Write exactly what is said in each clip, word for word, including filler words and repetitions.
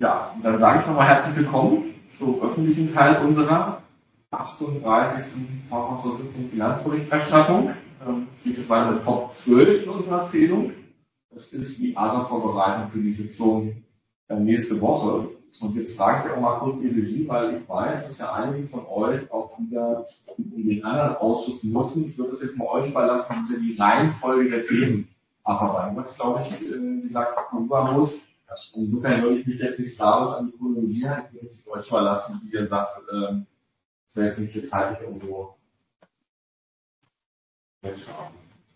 Ja, dann sage ich nochmal herzlich willkommen zum öffentlichen Teil unserer achtunddreißigsten Verwaltungsvorsitzenden Finanzberichterstattung. Ähm, geht es weiter mit Top zwölf in unserer Zählung. Das ist die A S A-Vorbereitung für die Sitzung äh, nächste Woche. Und jetzt frage ich auch mal kurz die Regie, weil ich weiß, dass ja einige von euch auch wieder in den anderen Ausschuss müssen. Ich würde es jetzt mal euch überlassen, dass ihr die Reihenfolge der Themen abarbeiten. Was, glaube ich, wie gesagt, rüber muss. Insofern würde ich mich jetzt nicht damit an die Chronologie, ich würde es euch überlassen, wie ihr sagt, ähm, das wäre jetzt nicht viel zeitlich irgendwo wegschauen.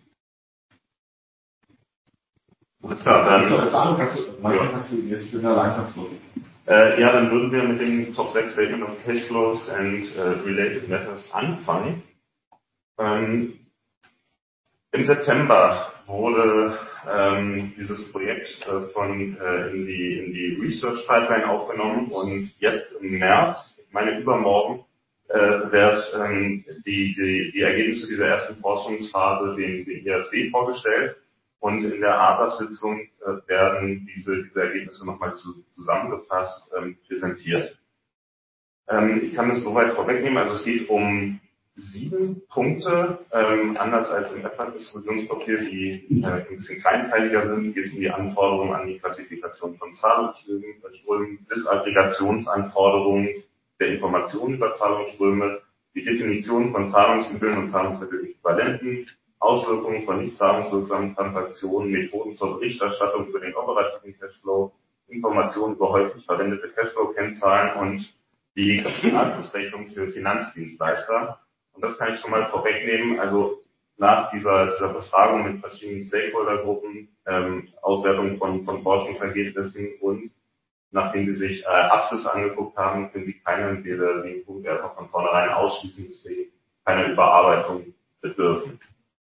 Alles klar, dann. So, Zahlung kannst du, manchmal kannst du jetzt wieder langsam zurück. Äh, ja, dann würden wir mit dem Top sechs Statement of Cashflows and uh, Related Matters anfangen. Ähm, Im September wurde ähm, dieses Projekt äh, von äh, in die in die Research Pipeline aufgenommen und jetzt im März, ich meine übermorgen, äh, wird ähm, die, die die Ergebnisse dieser ersten Forschungsphase dem, dem I S B vorgestellt. Und in der A S A F-Sitzung äh, werden diese, diese Ergebnisse nochmal zu, zusammengefasst ähm, präsentiert. Ähm, ich kann das soweit vorwegnehmen. Also es geht um sieben Punkte, ähm, anders als im E F A-Diskussionspapier, die äh, ein bisschen kleinteiliger sind. Geht es um die Anforderungen an die Klassifikation von Zahlungsströmen, Disaggregationsanforderungen der Informationen über Zahlungsströme, die Definition von Zahlungsmitteln und Zahlungsmitteläquivalenten, Auswirkungen von nicht zahlungswirksamen Transaktionen, Methoden zur Berichterstattung über den operativen Cashflow, Informationen über häufig verwendete Cashflow-Kennzahlen und die Kapitalflussrechnung für Finanzdienstleister. Und das kann ich schon mal vorwegnehmen. Also nach dieser, dieser Befragung mit verschiedenen Stakeholdergruppen, ähm, Auswertung von, von Forschungsergebnissen und nachdem sie sich äh, Abschlüsse angeguckt haben, können sie keinen dieser den Punkt einfach von vornherein ausschließen, deswegen keine Überarbeitung bedürfen.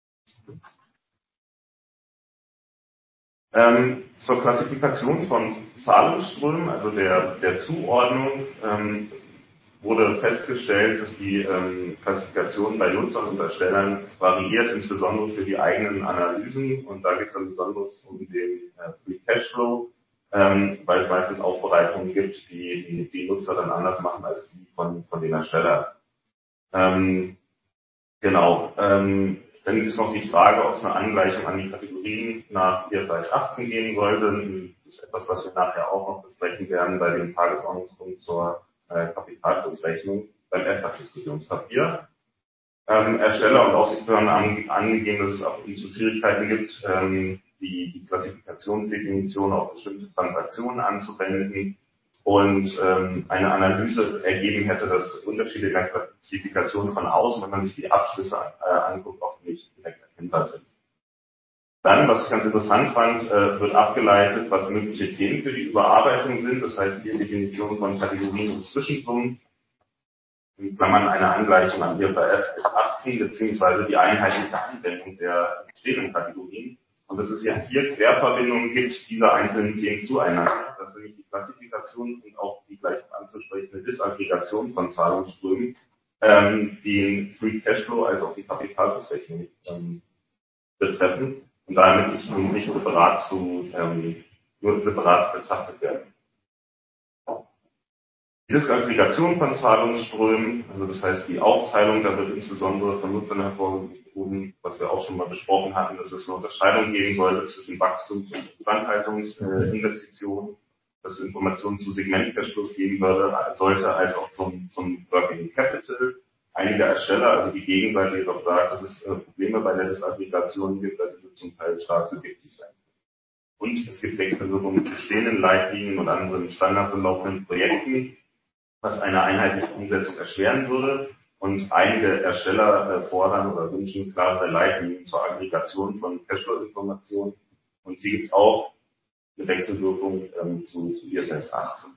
Ähm, zur Klassifikation von Zahlungsströmen, also der, der Zuordnung, ähm, wurde festgestellt, dass die ähm, Klassifikation bei Nutzern und Erstellern variiert, insbesondere für die eigenen Analysen. Und da geht es dann besonders um den äh, Free Cashflow, ähm, weil es meistens Aufbereitungen gibt, die, die die Nutzer dann anders machen als die von, von den Erstellern. Ähm, genau. Ähm, Dann ist noch die Frage, ob es eine Angleichung an die Kategorien nach I F R S achtzehn geben sollte. Das ist etwas, was wir nachher auch noch besprechen werden bei dem Tagesordnungspunkt zur äh, Kapitalflussrechnung beim E F A-Diskussionspapier. Ähm, Ersteller und Aufsichtsbehörden haben angegeben, dass es ab und zu Schwierigkeiten gibt, ähm, die, die Klassifikationsdefinition auf bestimmte Transaktionen anzuwenden. Und ähm, eine Analyse ergeben hätte, dass Unterschiede in der Klassifikation von außen, wenn man sich die Abschlüsse äh, anguckt, oft nicht direkt erkennbar sind. Dann, was ich ganz interessant fand, äh, wird abgeleitet, was mögliche Themen für die Überarbeitung sind. Das heißt, die Definition von Kategorien und Zwischensummen, in Klammern eine Angleichung an I F R S achtzehn, beziehungsweise die einheitliche Anwendung der bestehenden Kategorien. Und dass es jetzt hier Querverbindungen gibt dieser einzelnen Themen zueinander, dass nämlich die Klassifikation und auch die gleich anzusprechende Disaggregation von Zahlungsströmen ähm, den Free Cashflow als auch die Kapitalflussrechnung ähm, betreffen und damit nicht, nicht separat zu ähm, nur separat betrachtet werden. Die Disaggregation von Zahlungsströmen, also das heißt die Aufteilung, da wird insbesondere von Nutzern hervorgehoben, was wir auch schon mal besprochen hatten, dass es eine Unterscheidung geben sollte zwischen Wachstums- und Instandhaltungsinvestitionen, dass es Informationen zu Segment-Cashflows geben würde, sollte, als auch zum, zum Working Capital. Einige Ersteller, also die Gegenseite jedoch sagt, dass es äh, Probleme bei der Disaggregation gibt, weil diese zum Teil stark subjektiv sein. Und es gibt Wechselwirkungen mit bestehenden Leitlinien und anderen Standards und laufenden Projekten, was eine einheitliche Umsetzung erschweren würde. Und einige Ersteller äh, fordern oder wünschen klare Leitlinien zur Aggregation von Cashflow-Informationen. Und hier gibt es auch eine Wechselwirkung ähm, zu, zu I F R S achtzehn.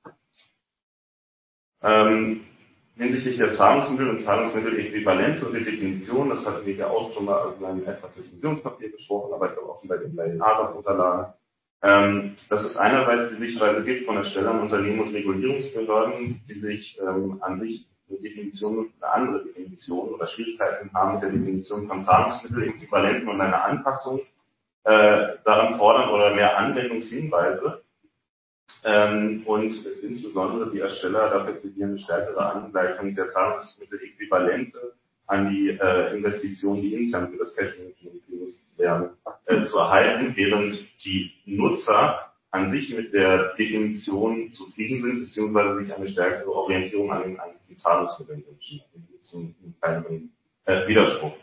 Ähm, hinsichtlich der Zahlungsmittel und Zahlungsmitteläquivalente und der Definition, das hatten wir ja auch schon mal in einem etwas Diskussionspapier besprochen, aber ich glaube auch schon bei den, bei den A S A F-Unterlagen. Ähm, dass es einerseits die Sichtweise gibt von Erstellern, Unternehmen und Regulierungsbehörden, die sich ähm, an sich eine Definition, eine andere Definition oder Schwierigkeiten haben mit der Definition von Zahlungsmitteläquivalenten und einer Anpassung äh, daran fordern oder mehr Anwendungshinweise. Ähm, und insbesondere die Ersteller dafür plädieren, eine stärkere Angleichung der Zahlungsmittel-Äquivalente an die äh, Investitionen, die intern für das Cash-Management genutzt werden, äh, zu erhalten, während die Nutzer an sich mit der Definition zufrieden sind, beziehungsweise sich eine stärkere Orientierung an den eigentlichen Zahlungsmitteln wünschen. Da gibt es einen kleinen äh, Widerspruch.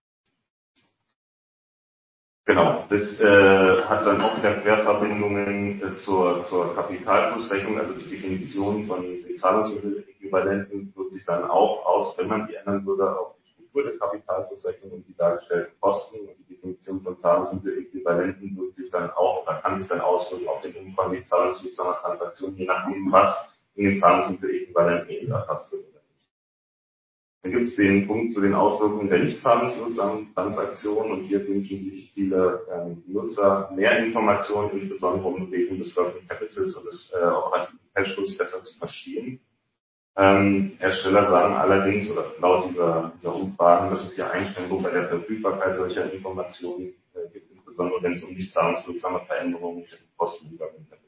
Genau, das äh, hat dann auch wieder Querverbindungen äh, zur, zur Kapitalflussrechnung, also die Definition von Zahlungsmitteläquivalenten wird sich dann auch aus, wenn man die ändern würde, auf die Struktur der Kapitalflussrechnung und die dargestellten Kosten, und die Definition von Zahlungsmitteläquivalenten wird sich dann auch, oder kann sich dann auswirken auf den Umfang nicht zahlungswirksamer Transaktionen, je nachdem, was in den Zahlungsmitteläquivalenten eben erfasst wird. Dann gibt es den Punkt zu den Auswirkungen der nicht zahlungswirksamen Transaktionen, und hier wünschen sich viele ähm, Nutzer mehr Informationen, insbesondere um Bewegung des Working Capitals und des äh, operativen Cashflows besser zu verstehen. Ähm, Hersteller sagen allerdings, oder laut dieser, dieser Umfragen, dass es hier Einschränkungen bei der Verfügbarkeit solcher Informationen äh, gibt, insbesondere wenn es um nicht zahlungswirksame Veränderungen im Kostenübergang geht.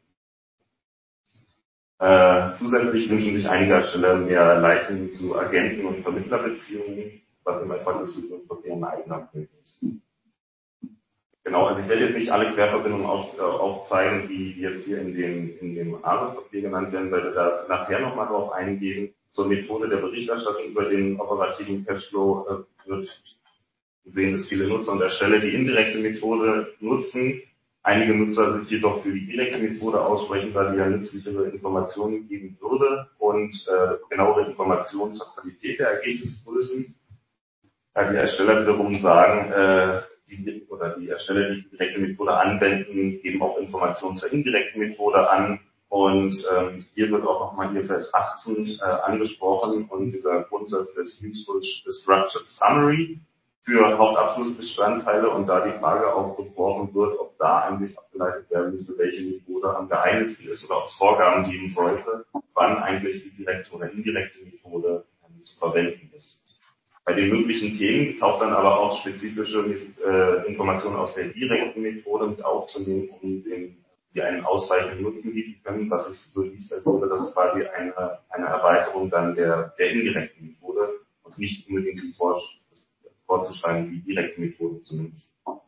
Äh, zusätzlich wünschen sich einige Hersteller mehr Leitung zu Agenten- und Vermittlerbeziehungen, was im Erfolgsverkehr ein eigener Punkt ist. Genau, also ich werde jetzt nicht alle Querverbindungen auf, äh, aufzeigen, die jetzt hier in dem, in dem A S A-Papier genannt werden, weil wir da nachher nochmal drauf eingehen. Zur Methode der Berichterstattung über den operativen Cashflow äh, wird gesehen, dass viele Nutzer und Ersteller die indirekte Methode nutzen. Einige Nutzer sich jedoch für die direkte Methode aussprechen, da die ja nützlichere Informationen geben würde und äh, genauere Informationen zur Qualität der Ergebnisgrößen. Da die Ersteller wiederum sagen, äh, die, oder die Ersteller, die die direkte Methode anwenden, geben auch Informationen zur indirekten Methode an. Und ähm, hier wird auch nochmal I F R S achtzehn äh, angesprochen und dieser Grundsatz des Useful Structured Summary für Hauptabschlussbestandteile, und da die Frage aufgeworfen wird, ob da eigentlich abgeleitet werden müsste, welche Methode am geeignetsten ist oder ob es Vorgaben geben sollte, wann eigentlich die direkte oder indirekte Methode ähm, zu verwenden ist. Bei den möglichen Themen taucht dann aber auch spezifische äh, Informationen aus der direkten Methode mit aufzunehmen, um den, die einen ausreichenden Nutzen bieten können, was es so liest, als würde das quasi eine, eine Erweiterung dann der, der indirekten Methode und nicht unbedingt die Vorschrift vorzuschreiben, die direkte Methode zu nutzen.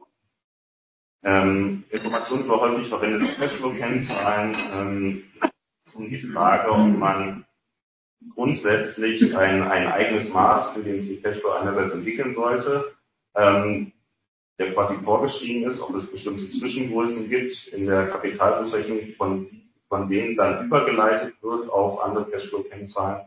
Ähm, Informationen über häufig verwendete Cashflow-Kennzahlen, ähm, um die Frage, ob man grundsätzlich ein, ein eigenes Maß für den Cashflow einerseits entwickeln sollte, ähm, der quasi vorgeschrieben ist, ob es bestimmte Zwischengrößen gibt in der Kapitalflussrechnung, von, von denen dann übergeleitet wird auf andere Cashflow-Kennzahlen.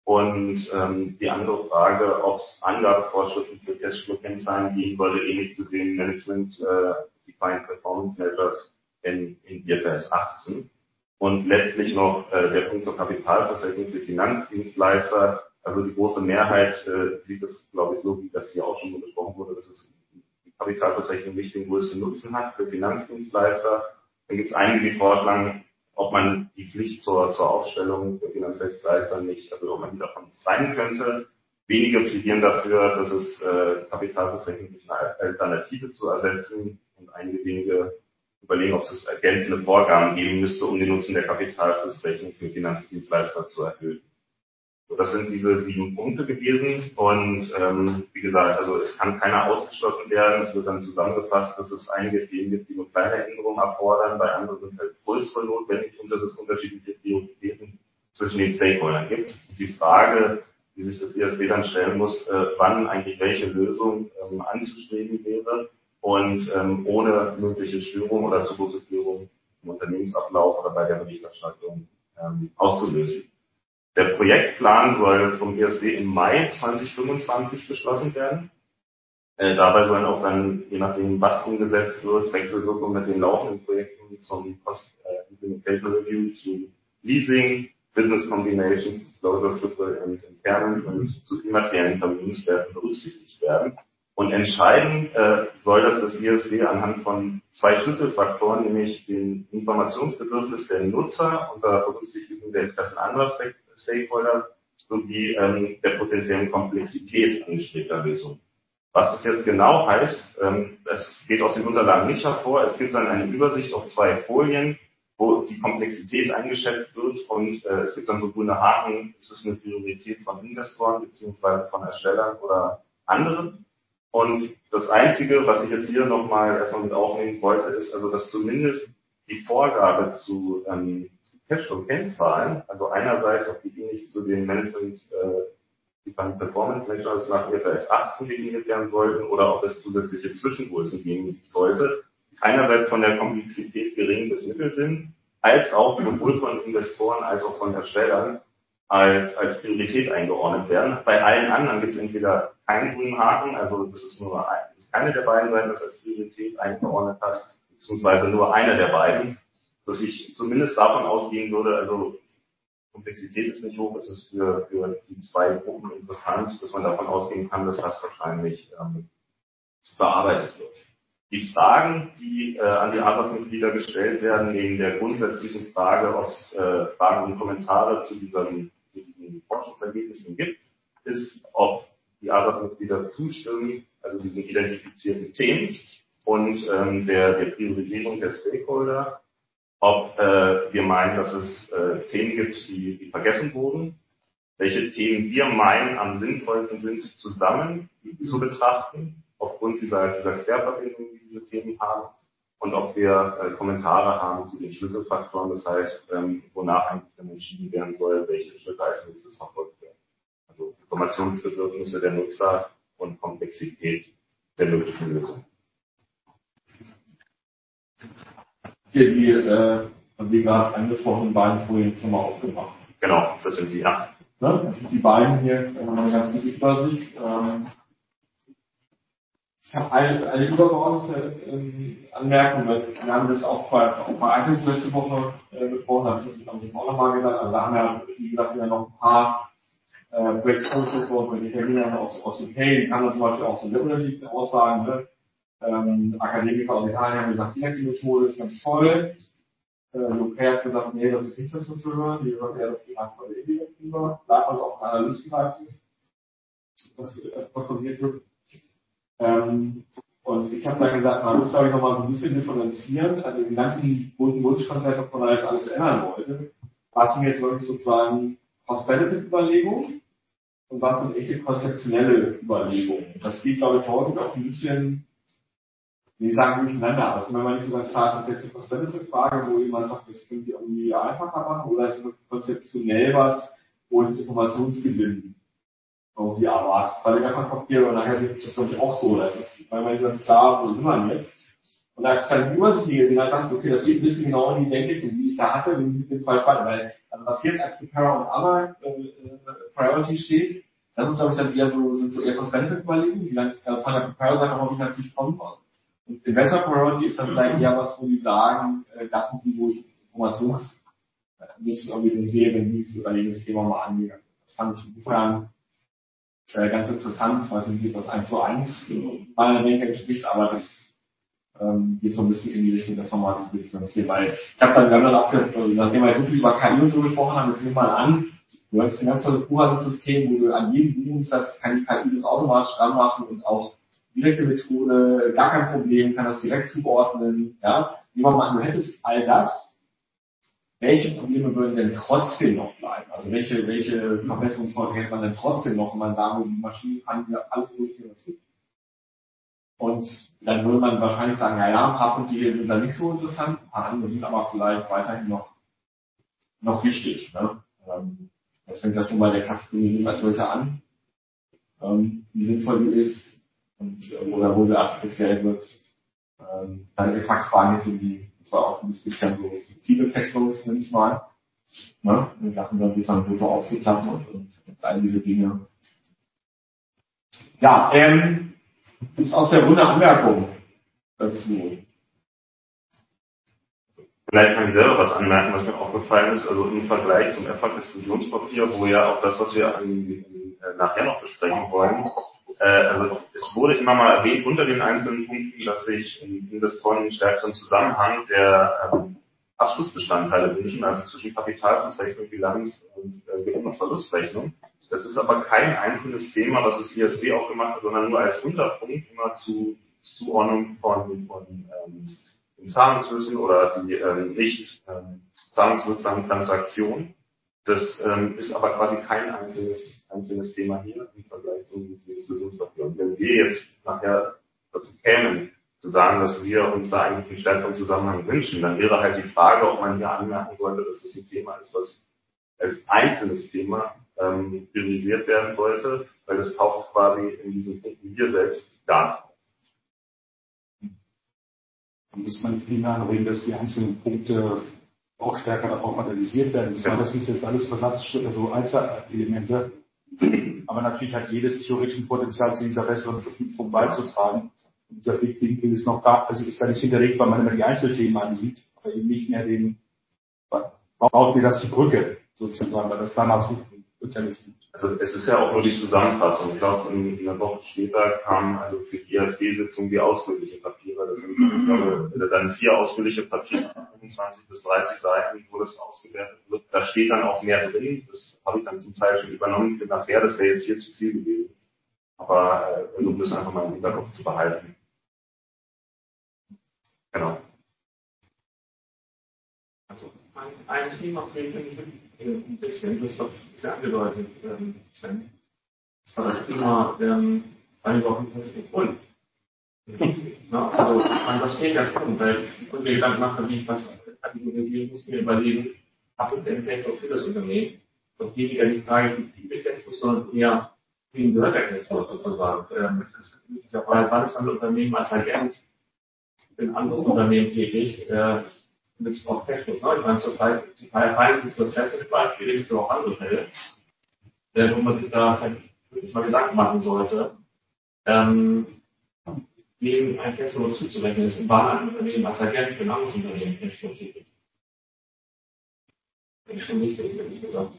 Und ähm, die andere Frage, ob es Angabevorschriften für Cashflow-Kennzahlen geben würde, ähnlich zu den Management äh, Defined Performance Measures in, in I F R S achtzehn. Und letztlich noch äh, der Punkt zur Kapitalversetzung für Finanzdienstleister. Also die große Mehrheit äh, sieht es, glaube ich, so, wie das hier auch schon besprochen wurde, dass es die Kapitalversetzung nicht den größten Nutzen hat für Finanzdienstleister. Dann gibt es einige, die vorschlagen, ob man die Pflicht zur, zur Aufstellung der Finanzdienstleister nicht, also ob man die davon befreien könnte. Wenige plädieren dafür, dass es äh, Kapitalversetzung durch eine Alternative zu ersetzen, und einige wenige überlegen, ob es ergänzende Vorgaben geben müsste, um den Nutzen der Kapitalflussrechnung für Finanzdienstleister zu erhöhen. So, das sind diese sieben Punkte gewesen, und ähm, wie gesagt, also es kann keiner ausgeschlossen werden. Es wird dann zusammengefasst, dass es einige Themen gibt, die nur kleine Änderungen erfordern, bei anderen sind halt größere notwendig, und dass es unterschiedliche Prioritäten zwischen den Stakeholdern gibt. Die Frage, die sich das I S B dann stellen muss, äh, wann eigentlich welche Lösung ähm, anzustreben wäre, und ähm, ohne mögliche Störung oder zu große Störung im Unternehmensablauf oder bei der Berichterstattung ähm, auszulösen. Der Projektplan soll vom I S B im Mai zweitausendfünfundzwanzig beschlossen werden. Äh, dabei sollen auch dann, je nachdem was umgesetzt wird, Wechselwirkungen mit den laufenden Projekten zum Cost äh, Implementation Review, zu Leasing, Business Combinations, Disclosure Stripper und Impairment und zu immateriellen Vermögenswerten berücksichtigt werden. Und entscheiden äh, soll das das I S B anhand von zwei Schlüsselfaktoren, nämlich dem Informationsbedürfnis der Nutzer unter Berücksichtigung der Interessen anderer Stakeholder sowie ähm, der potenziellen Komplexität angestrebter Lösungen. Was das jetzt genau heißt, ähm, das geht aus den Unterlagen nicht hervor. Es gibt dann eine Übersicht auf zwei Folien, wo die Komplexität eingeschätzt wird und äh, es gibt dann so grüne Haken, ist es eine Priorität von Investoren beziehungsweise von Erstellern oder anderen. Und das Einzige, was ich jetzt hier nochmal erstmal mit aufnehmen wollte, ist also, dass zumindest die Vorgabe zu ähm, Cashflow-Kennzahlen, also einerseits, ob die ähnlich zu den Management, äh, die Performance Measures nach I F R S achtzehn definiert werden sollten oder ob es zusätzliche Zwischengrößen geben sollte, einerseits von der Komplexität gering bis mittel sind, als auch sowohl von Investoren als auch von Erstellern als, als Priorität eingeordnet werden. Bei allen anderen gibt es entweder keinen grünen Haken, also das ist nur ein, das ist keine der beiden Seiten, das als Priorität eingeordnet hat, beziehungsweise nur eine der beiden, dass ich zumindest davon ausgehen würde, also Komplexität ist nicht hoch, es ist für, für die zwei Gruppen interessant, dass man davon ausgehen kann, dass das wahrscheinlich ähm, bearbeitet wird. Die Fragen, die äh, an die A S A F-Mitglieder gestellt werden, neben der grundsätzlichen Frage, ob es äh, Fragen und Kommentare zu, diesem, zu diesen Forschungsergebnissen gibt, ist, ob die A S A F-Mitglieder zustimmen, also diesen identifizierten Themen und ähm, der, der Priorisierung der Stakeholder, ob äh, wir meinen, dass es äh, Themen gibt, die, die vergessen wurden, welche Themen wir meinen am sinnvollsten sind, zusammen zu betrachten, aufgrund dieser, dieser Querverbindung, die diese Themen haben, und ob wir äh, Kommentare haben zu den Schlüsselfaktoren, das heißt, ähm, wonach eigentlich dann entschieden werden soll, welche Schritte als nächstes verfolgt werden. Also Informationsbedürfnisse der Nutzer und Komplexität der möglichen Lösung. Hier die, äh, wie gerade angesprochenen beiden Folien schon mal aufgemacht. Genau, das sind die, ja. Ne? Das sind die beiden hier, nochmal eine ganz gute Übersicht. Ähm, ich habe eine, eine übergeordnete ähm, Anmerkung, weil wir haben das auch bei, auch bei iTunes letzte Woche äh, besprochen, habe ich das glaube ich auch nochmal gesagt. Also da haben wir, wie gesagt, ja noch ein paar äh, Breakthrough-Faktoren, die Termine aus, aus U K, die kann man zum Beispiel auch zu sehr unterschiedlichen Aussagen. Ne? Ähm, Akademiker aus Italien haben gesagt, direkte Methode ist ganz toll. Äh, U K hat gesagt, nee, das ist nicht das, was wir hören. Die hören eher, dass die Nachfrage indirekt über. Bleibt also auch ein Analystenseite, was äh, kontrolliert wird. Ähm, und ich habe dann gesagt, man muss, glaube ich, nochmal so ein bisschen differenzieren. Also den ganzen bunten Wunschkonzert, ob man da jetzt alles ändern wollte. Was sind jetzt wirklich sozusagen Cost-Benefit-Überlegungen und was sind echte konzeptionelle Überlegungen? Das geht, glaube ich, häufig auch ein bisschen, wie sagen, durcheinander. Also wenn man nicht so ganz klar ist, ist jetzt eine Cost-Benefit-Frage, wo jemand sagt, das können wir irgendwie einfacher machen, oder ist es konzeptionell was, wo ich Informationsgewinn irgendwie erwartet. Weil ich einfach Papier und nachher sieht das glaube ich auch so. Das ist, weil man nicht ganz klar, wo sind wir jetzt? Und da ist keine Übersicht gesehen, dann dachte ich, okay, das geht ein bisschen genau in die Denke, die ich da hatte, mit den zwei Spalten. Weil, also was jetzt als Prepare und Other äh, äh, Priority steht, das ist, glaube ich, dann eher so, sind so eher Cost-Benefit-Überlegungen, die dann äh, von der Prepare-Seite auch wieder natürlich kommen. Und Investor Priority ist dann vielleicht eher was, wo die sagen, äh, das sind die, wo ich Informations äh, nicht irgendwie sehe, wenn dieses oder jenes Thema mal angegangen wird. Das fand ich insofern äh, ganz interessant, weil natürlich das eins zu eins meiner Denke entspricht, aber das ähm, geht so ein bisschen in die Richtung, das nochmal zu differenzieren, weil ich habe dann, wir haben dann auch gesagt, nachdem wir jetzt so viel über K I und so gesprochen haben, jetzt nehmen wir mal an, du hast ein ganz tolles Buchhaltungssystem, wo du an jedem Buchungssatz kann die K I das automatisch dran machen und auch direkte Methode, gar kein Problem, kann das direkt zuordnen, ja. Nehmen wir mal an, du hättest all das, welche Probleme würden denn trotzdem noch bleiben? Also welche, welche Verbesserungsvorschläge hätte man denn trotzdem noch, wenn man sagen würde, die Maschine kann hier alles durchführen, was es gibt? Und dann würde man wahrscheinlich sagen, ja, ja, ein paar Punkte hier sind da nicht so interessant, ein paar andere sind aber vielleicht weiterhin noch, noch wichtig. Ne? Ähm, das fängt ja schon bei der Kategorie als solche an, ähm, wie sinnvoll die ist und äh, oder wo sie artifiziell wird. Ähm, dann Effektfragen so die, das war auch ein bisschen so fiktive Cashflows, nenne ich mal. Ne? In Sachen dann wie dann Brutto aufzuplatzen und, und, und all diese Dinge. Ja, ähm, ist aus der Runde Anmerkung dazu. Vielleicht kann ich selber was anmerken, was mir aufgefallen ist, also im Vergleich zum Erfolgsdiskussionspapier, wo ja auch das, was wir an, äh, nachher noch besprechen wollen, äh, also es wurde immer mal erwähnt unter den einzelnen Punkten, dass sich Investoren einen stärkeren Zusammenhang der ähm, Abschlussbestandteile wünschen, also zwischen Kapitalflussrechnung, Bilanz und äh, Gewinn- und Verlustrechnung. Das ist aber kein einzelnes Thema, was das I S B auch gemacht hat, sondern nur als Unterpunkt immer zu Zuordnung von, von ähm, Zahlungsflüssen oder die ähm, nicht ähm, zahlungswirksamen Transaktionen. Das ähm, ist aber quasi kein einzelnes, einzelnes Thema hier im Vergleich zum Diskussionspapier. Und wenn wir jetzt nachher dazu kämen, zu sagen, dass wir uns da eigentlich einen stärkeren Zusammenhang wünschen, dann wäre halt die Frage, ob man hier anmerken sollte, dass das ein Thema ist, was als einzelnes Thema ähm, priorisiert werden sollte, weil das taucht quasi in diesen Punkten hier selbst gar nicht. Dann muss man primär reden, dass die einzelnen Punkte auch stärker darauf analysiert werden. Das, das ist jetzt alles Versatzstücke, also Einzelelemente. Aber natürlich hat jedes theoretische Potenzial zu dieser besseren Verknüpfung beizutragen. Und dieser Blickwinkel ist noch gar, also ist da nicht hinterlegt, weil man immer die Einzelthemen ansieht, aber eben nicht mehr den, baut wie das die Brücke, sozusagen, weil das damals wird ja nicht gut. Also es ist ja auch nur die Zusammenfassung. Ich glaube, in, in einer Woche später kamen also für die I S B-Sitzung die ausführlichen Papiere. Das sind, ich glaube, dann vier ausführliche Papiere, fünfundzwanzig bis dreißig Seiten, wo das ausgewertet wird. Da steht dann auch mehr drin. Das habe ich dann zum Teil schon übernommen für nachher. Das wäre jetzt hier zu viel gewesen. Aber äh, versuchen das einfach mal im Hinterkopf zu behalten. Genau. Also ein, ein Thema fehlt mir ein bisschen, das habe ich sehr angedeutet, ähm, Sven. Das war das Thema ähm, eingeworfen Grund. Ja, also man das geht ganz gut, weil und mir Gedanken machen, wie ich was kategorisieren muss, mir überlegen, habe ich denn Cashflow für das Unternehmen? Und weniger die Frage, wie viele Cashflow, sondern eher, wem gehört der Cashflow sozusagen? Ähm, ja, wann ist ein Unternehmen als Agent in einem anderes Unternehmen tätig? Äh, mit auf Cashflow. Ne? Ich meine, zur Teil Finance ist das beste Beispiel, da gibt es auch andere Fälle, äh, wo man sich da wirklich mal Gedanken machen sollte, ähm, wem ein Cashflow zuzurechnen ist und wann ein Unternehmen als Agent für ein anderes Unternehmen Cashflow tätig. Das ist schon wichtig, ehrlich gesagt.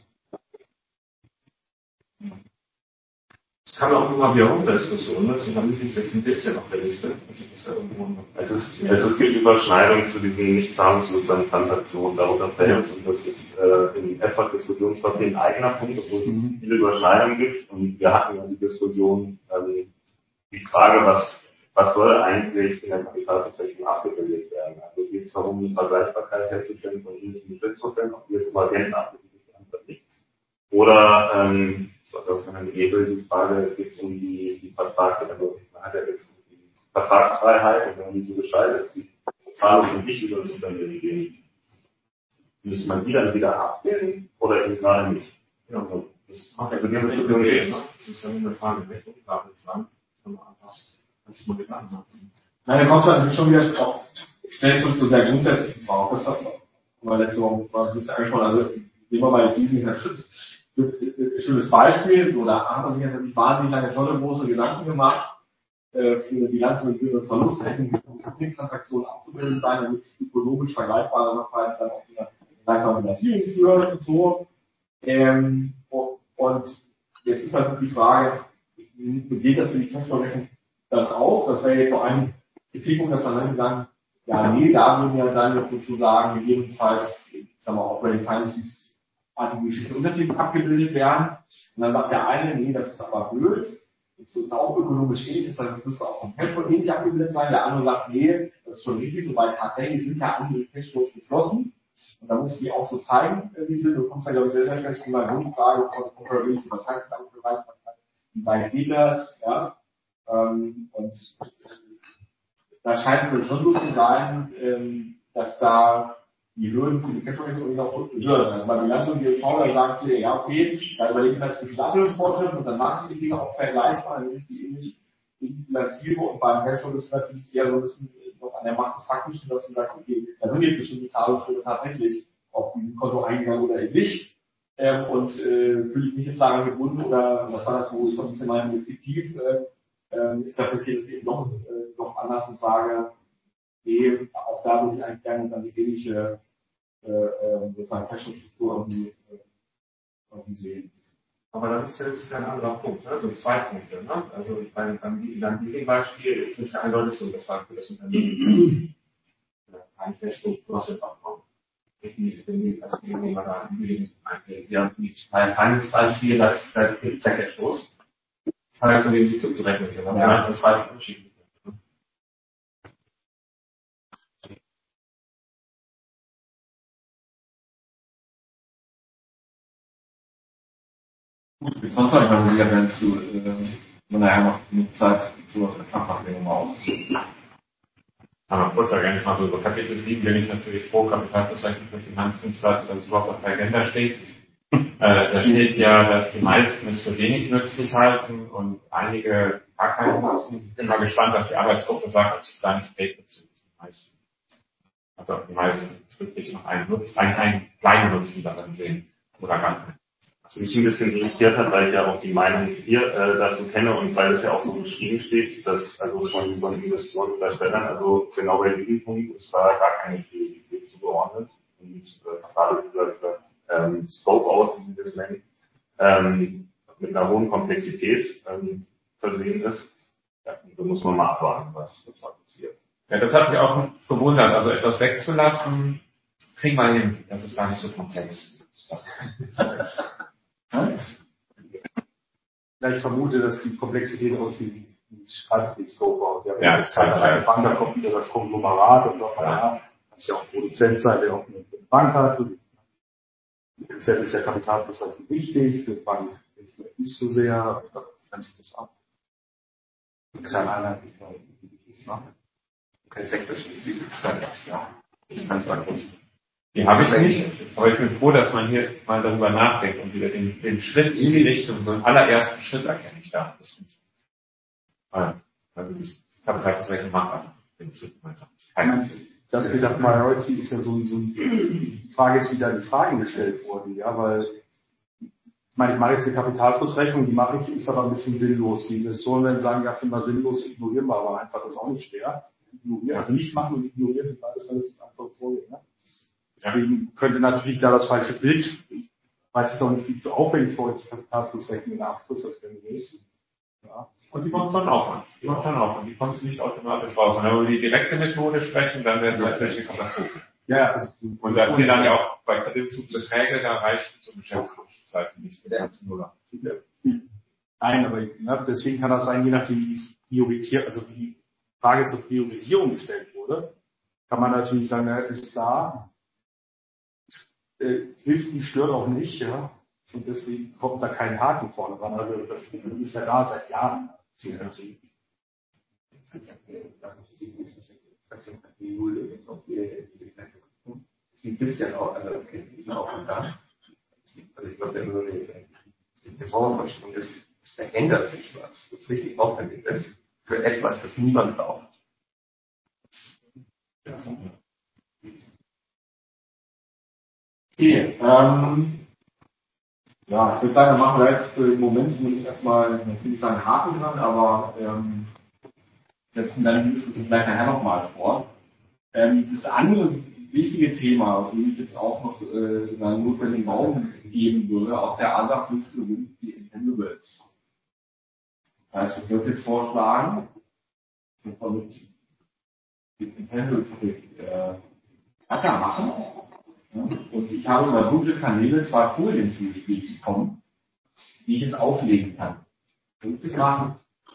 Es kam auch immer wieder in der Diskussion, ne? Sie haben sich jetzt ein bisschen auf der Liste. Also es, ist, also es gibt Überschneidungen zu diesen nicht zahlungswirksamen Transaktionen, darunter fällt es, und das ist äh, im F-Diskussionspapier ein eigener Punkt, wo es mhm. viele Überschneidungen gibt. Und wir hatten ja die Diskussion, ähm, die Frage, was, was soll eigentlich in der Kapitalverzeichnung abgebildet werden? Also geht es darum, die Vergleichbarkeit herzustellen von ähnlichen Geschäftsmodellen, ob die jetzt mal Geld abgebildet werden oder nicht. Oder ähm, das war von Herrn Ebel die Frage, geht es um die, die Vertrags, also man hat ja jetzt die Vertragsfreiheit und wenn man die so gestaltet, die Zahlung und nicht über das Unternehmen gehen, müsste man die dann wieder abwählen oder eben gerade nicht. Ja, also, das macht also die Diskussion geht. Das ist dann eine Frage, welche Aufgabe ist dann, kann man einfach als Modell ansetzen. Nein, da kommt dann schon wieder auch schnell schon zu der grundsätzlichen Frage. Das hat man letzte Woche mal ein bisschen angesprochen. Also, nehmen wir mal die Leasing Schutz. Ein schönes Beispiel, so, da hat man sich natürlich wahnsinnig lange tolle große Gedanken gemacht, äh, für eine Bilanz mit Gewinn und Verlust, eine Transaktionen abzubilden sein, damit ökonomisch vergleichbare Sachverhalte dann auch wieder vergleichbare Finanzierung führen und so. Ähm, und jetzt ist natürlich die Frage, geht das für die Cashflow-Rechnung dann auch? Das wäre jetzt so eine Kritikung, dass dann sagen, ja, nee, da würden ja dann jetzt sozusagen gegebenenfalls, sagen wir, Operating Finances artige Geschichten unterschiedlich abgebildet werden. Und dann sagt der eine, nee, das ist aber blöd. Das ist auch ökonomisch ähnlich, das heißt, das müsste auch vom Cashflow ähnlich abgebildet sein. Der andere sagt, nee, das ist schon richtig so, weil tatsächlich sind ja andere Cashflows geflossen. Und da muss ich die auch so zeigen, wie sie sind. Du kommst ja, glaube ich, sehr, sehr schnell zu meiner Grundfrage von Comparability. Was heißt das eigentlich für Reichweite? Wie weit geht das? Ja. Und da scheint es schon so zu sein, dass da die Hürden für die Cashflow-Rechnung auch höher sein. Bei Bilanz und G L V, da sagen wir, ja, okay, da überlege ich halt zwischen Abwicklungsvorschriften und dann mache ich die Dinge auch vergleichbar, dann ist die ähnlich bilanziere. Und beim Cashflow ist es natürlich eher so ein bisschen noch an der Macht des Faktischen, dass du sagst, okay, da sind jetzt bestimmte Zahlungsschritte tatsächlich auf diesem Konto eingegangen oder eben nicht. Ähm, und äh, fühle ich mich jetzt daran gebunden oder was war das, wo ich so ein bisschen mal fiktiv äh, äh, interpretiere das eben noch, äh, noch anders und sage, nee, auch da würde ich eigentlich gerne dann die ähnliche äh, sozusagen Cashflow-Struktur irgendwie, äh, irgendwie sehen. Aber das ist jetzt ein anderer Punkt, ne? Also zwei Punkte. Ne? Also beim, beim, beim Leasing-Beispiel ist es ja eindeutig so, dass für das Unternehmen ein Cashflow kostet aufkommt. Definitiv, wenn die als Gegenüber da im Leasing eingeht. Ja, beim Finance-Beispiel, da ist der Cashflows. Kann ja so wenig zuzurechnen sind. Aber ja, zwei Unterschiede. Gut, sonst habe ich mal wieder gerne zu, äh, nachher noch genug Zeit, sowas als Nachfrage aus. Aber kurz ergänzt mal so über Kapitel sieben bin ich natürlich froh, Kapitalverrechnung für Finanzdienstleister, dass es überhaupt auf der Agenda steht. Äh, da steht ja, dass die meisten es für wenig nützlich halten und einige gar keinen nutzen. Ich bin mal gespannt, was die Arbeitsgruppe sagt, ob es da nicht fehlt bezüglich die meisten. Also ob die meisten wirklich noch einen Nutzen, einen, einen kleinen Nutzen darin sehen oder gar nicht. Was mich ein bisschen irritiert hat, weil ich ja auch die Meinung hier äh, dazu kenne und weil es ja auch so geschrieben steht, dass also von, von Investoren unterstellen, also genau bei diesem Punkt ist da gar keine Priorität zugeordnet und äh, gerade dieser, dieser ähm, Scope-Out, wie wir das nennen, ähm, mit einer hohen Komplexität ähm, versehen ist. Ja, da muss man mal abwarten, was, was da passiert. Ja, das hat mich auch gewundert, also etwas wegzulassen, kriegen wir hin, das ist gar nicht so komplex. Ja, ich vermute, dass die Komplexität aus dem Strategie-Scope ja, ja, jetzt halt eine Bank, da kommt wieder das Konglomerat und sagt, ja, kannst ja auch Produzent sein, der auch eine Bank hat. Produzent ist ja Kapitalversorgung wichtig, für die Bank jetzt vielleicht nicht so sehr, aber da grenzt sich das ab. Das ist ja eine Einheit, die ich mache. Kein sektorspezifisch, ja. Ich kann sagen, die habe ich nicht, aber ich bin froh, dass man hier mal darüber nachdenkt und wieder den, den Schritt in die Richtung, so einen allerersten Schritt erkenne ich da. Das finde ich. Also das Kapitalverrechnung macht einfach den Schritt gemeinsam. Das mit der Priority ist ja so, so die Frage ist, wie da die Fragen gestellt wurden, ja, weil ich meine, ich mache jetzt eine Kapitalflussrechnung, die mache ich, ist aber ein bisschen sinnlos. Die Investoren werden sagen, ja, finden wir sinnlos, ignorieren wir aber einfach, das ist auch nicht schwer. Ignorieren, also nicht machen und ignorieren, sind beides relativ einfache Vorgänge. Deswegen könnte natürlich da das falsche Bild, ich weiß jetzt auch nicht, wie so aufwendig für euch die Kapitalflussrechnung in der Abschlussrechnung ist. Ja. Und die kommt schon Aufwand. Die kommt schon Aufwand. Die kommt nicht automatisch raus. Und wenn wir über die direkte Methode sprechen, dann wäre es natürlich eine Katastrophe. Ja, also, und da sind dann ja auch bei Kreditzug-Beträge, da reicht so Geschäftszeiten nicht für die ganzen Nuller. Nein, aber ja, deswegen kann das sein, je nachdem, wie Priorität, also wie die Frage zur Priorisierung gestellt wurde, kann man natürlich sagen, ja, ist da, äh, hilft nicht, stört auch nicht, ja. Und deswegen kommt da kein Haken vorne ran. Also das ist ja da seit Jahren. Sie gibt es ja auch, also die sind auch da. Also ich glaube, nur die Vorvorstellung ist, es verändert sich was, das richtig aufwendig ist, für etwas, das niemand braucht. Okay, ähm, ja, ich würde sagen, dann machen wir jetzt für den Moment zumindest erstmal, ich will nicht sagen Haken dran, aber ähm, setzen dann die Diskussion vielleicht nachher nochmal vor. Ähm, das andere wichtige Thema, dem ich jetzt auch noch äh, einen notwendigen Raum geben würde, aus der A S A F-Liste sind die Intangibles. Das heißt, ich würde jetzt vorschlagen, dass wir mit dem Intangibles-Projekt äh, weitermachen. Ja, und ich habe über dunkle Kanäle zwei Folien zugespielt bekommen, die ich jetzt auflegen kann. Kann ich das machen?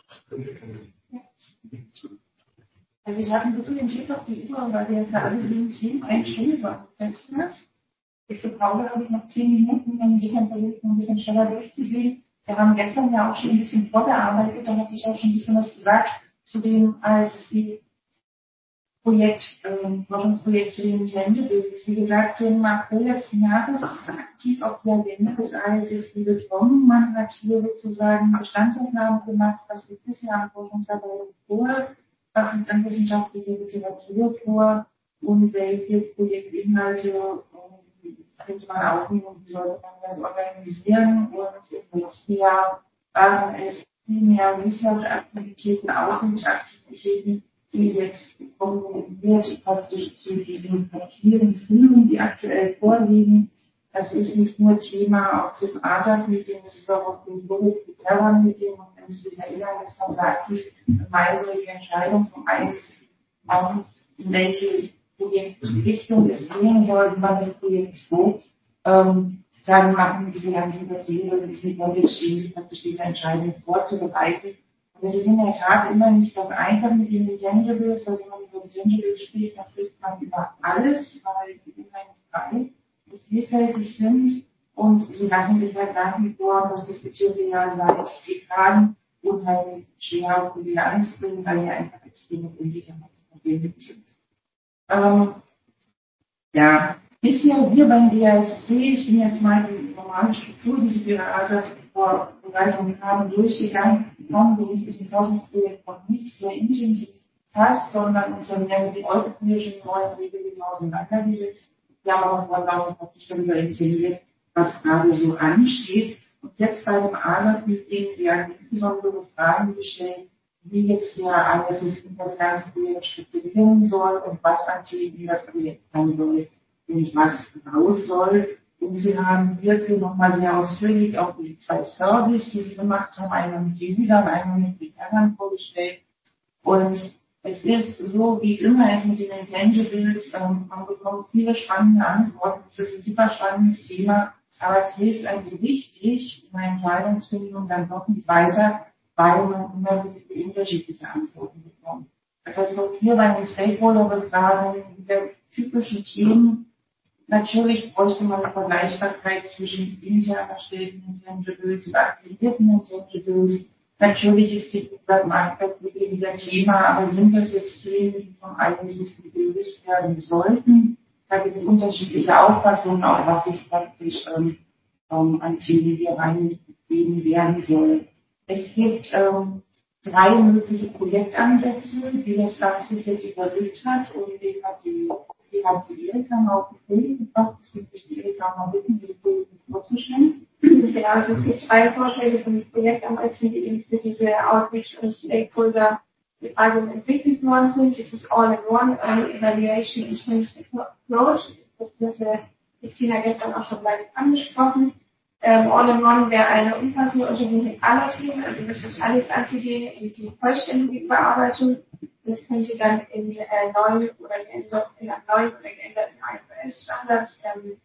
Also ich habe ein bisschen den Schiff auf die Uhr, weil wir für alle sieben Themen eine Stunde setzen ist. Bis zur Pause habe ich noch zehn Minuten, um sicher versucht, ein bisschen schneller durchzugehen. Wir haben gestern ja auch schon ein bisschen vorgearbeitet, da habe ich auch schon ein bisschen was gesagt zu dem I S S Projekt, ähm, Forschungsprojekt zu den Intangibles. Wie gesagt, im April letzten Jahres ist aktiv auf die Agenda des I S S gekommen. Man hat hier sozusagen Bestandsaufnahmen gemacht, was liegt bisher an Forschungsarbeit vor, was liegt an wissenschaftlicher Literatur vor und welche Projektinhalte ähm, könnte man aufnehmen und wie sollte man das organisieren. Und im letzten Jahr waren es viel mehr Research-Aktivitäten, Ausbildungsaktivitäten, die jetzt kombiniert praktisch zu diesen Papieren führen, die aktuell vorliegen. Das ist nicht nur Thema auf dem A S A F-Meeting, das ist auch auf dem Global Meeting. Und wenn Sie sich erinnern, dass man sagt, meine solche Entscheidung vom I S S, in welche Projektrichtung es gehen soll, wann das Projekt so, ähm, dann machen diese ganzen Papiere, diese Knowledge, die praktisch diese Entscheidung vorzubereiten. Und es ist in der Tat immer nicht ganz einfach mit den Intangibles, weil wenn man über Intangibles spricht, dann spricht man über alles, weil die immerhin frei und vielfältig sind. Und sie lassen sich halt nach wie vor, das diskutieren wir ja seit Dekaden, unheimlich schwer auf die Bilanz bringen, weil hier einfach extreme Unsicherheitsprobleme sind. Ähm, ja, bisher wir beim D A S C, ich bin jetzt mal die normale Struktur, die Sie Ihre Vorbereitung haben, durchgegangen, kommen wir nicht mit dem Forschungsprojekt noch nicht sehr intensiv fast, sondern uns dann mehr mit den europäischen neuen Regeln auseinandergesetzt. Wir haben aber vorlaufend praktisch darüber informiert, was gerade so ansteht. Und jetzt bei dem A S A P-Meeting werden insbesondere Fragen gestellt, wie jetzt der I S S I das ganze Projekt strukturieren soll und was an Themen das Projekt sein soll und was raus soll. Und Sie haben hierfür nochmal sehr ausführlich auch die zwei Surveys, die Sie gemacht haben, einmal mit den Usern, einmal mit den Herren vorgestellt. Und es ist so, wie es immer ist mit den Intangibles, ähm, man bekommt viele spannende Antworten. Es ist ein super spannendes Thema, aber es hilft einem so wichtig in der Entscheidungsfindung dann doch nicht weiter, weil man immer so viele unterschiedliche Antworten bekommt. Das heißt, auch hier bei den Stakeholder-Befragungen der typischen Themen, natürlich bräuchte man eine Vergleichbarkeit zwischen intern erstellten Intangibles und aktivierten Intangibles. Natürlich ist die Marktwert wieder Thema, aber sind das jetzt Themen, die vom I S S I gelöst werden sollten? Da gibt es unterschiedliche Auffassungen, auf was es praktisch ähm, an Themen hier reingegeben werden soll. Es gibt ähm, drei mögliche Projektansätze, die das Ganze jetzt überlegt hat, und die hat die, die, hat die Erika mal auf die Folie gebracht. Das würde ich die Erika mal bitten, diese Folie vorzustellen. Genau, also es gibt drei Vorschläge von Projektansätzen, die eben für diese Outreach- und Stakeholder-Befragung entwickelt worden sind. Das ist All-in-One, Early Evaluation and Holistic Approach. Das hat Christina gestern auch schon leicht angesprochen. Ähm, All-in-One wäre eine umfassende Untersuchung aller Themen, also wirklich alles anzugehen in die vollständige Bearbeitung. Das könnte dann in äh, neuen oder geändert, in einem neuen oder geänderten I F S-Standard ähm,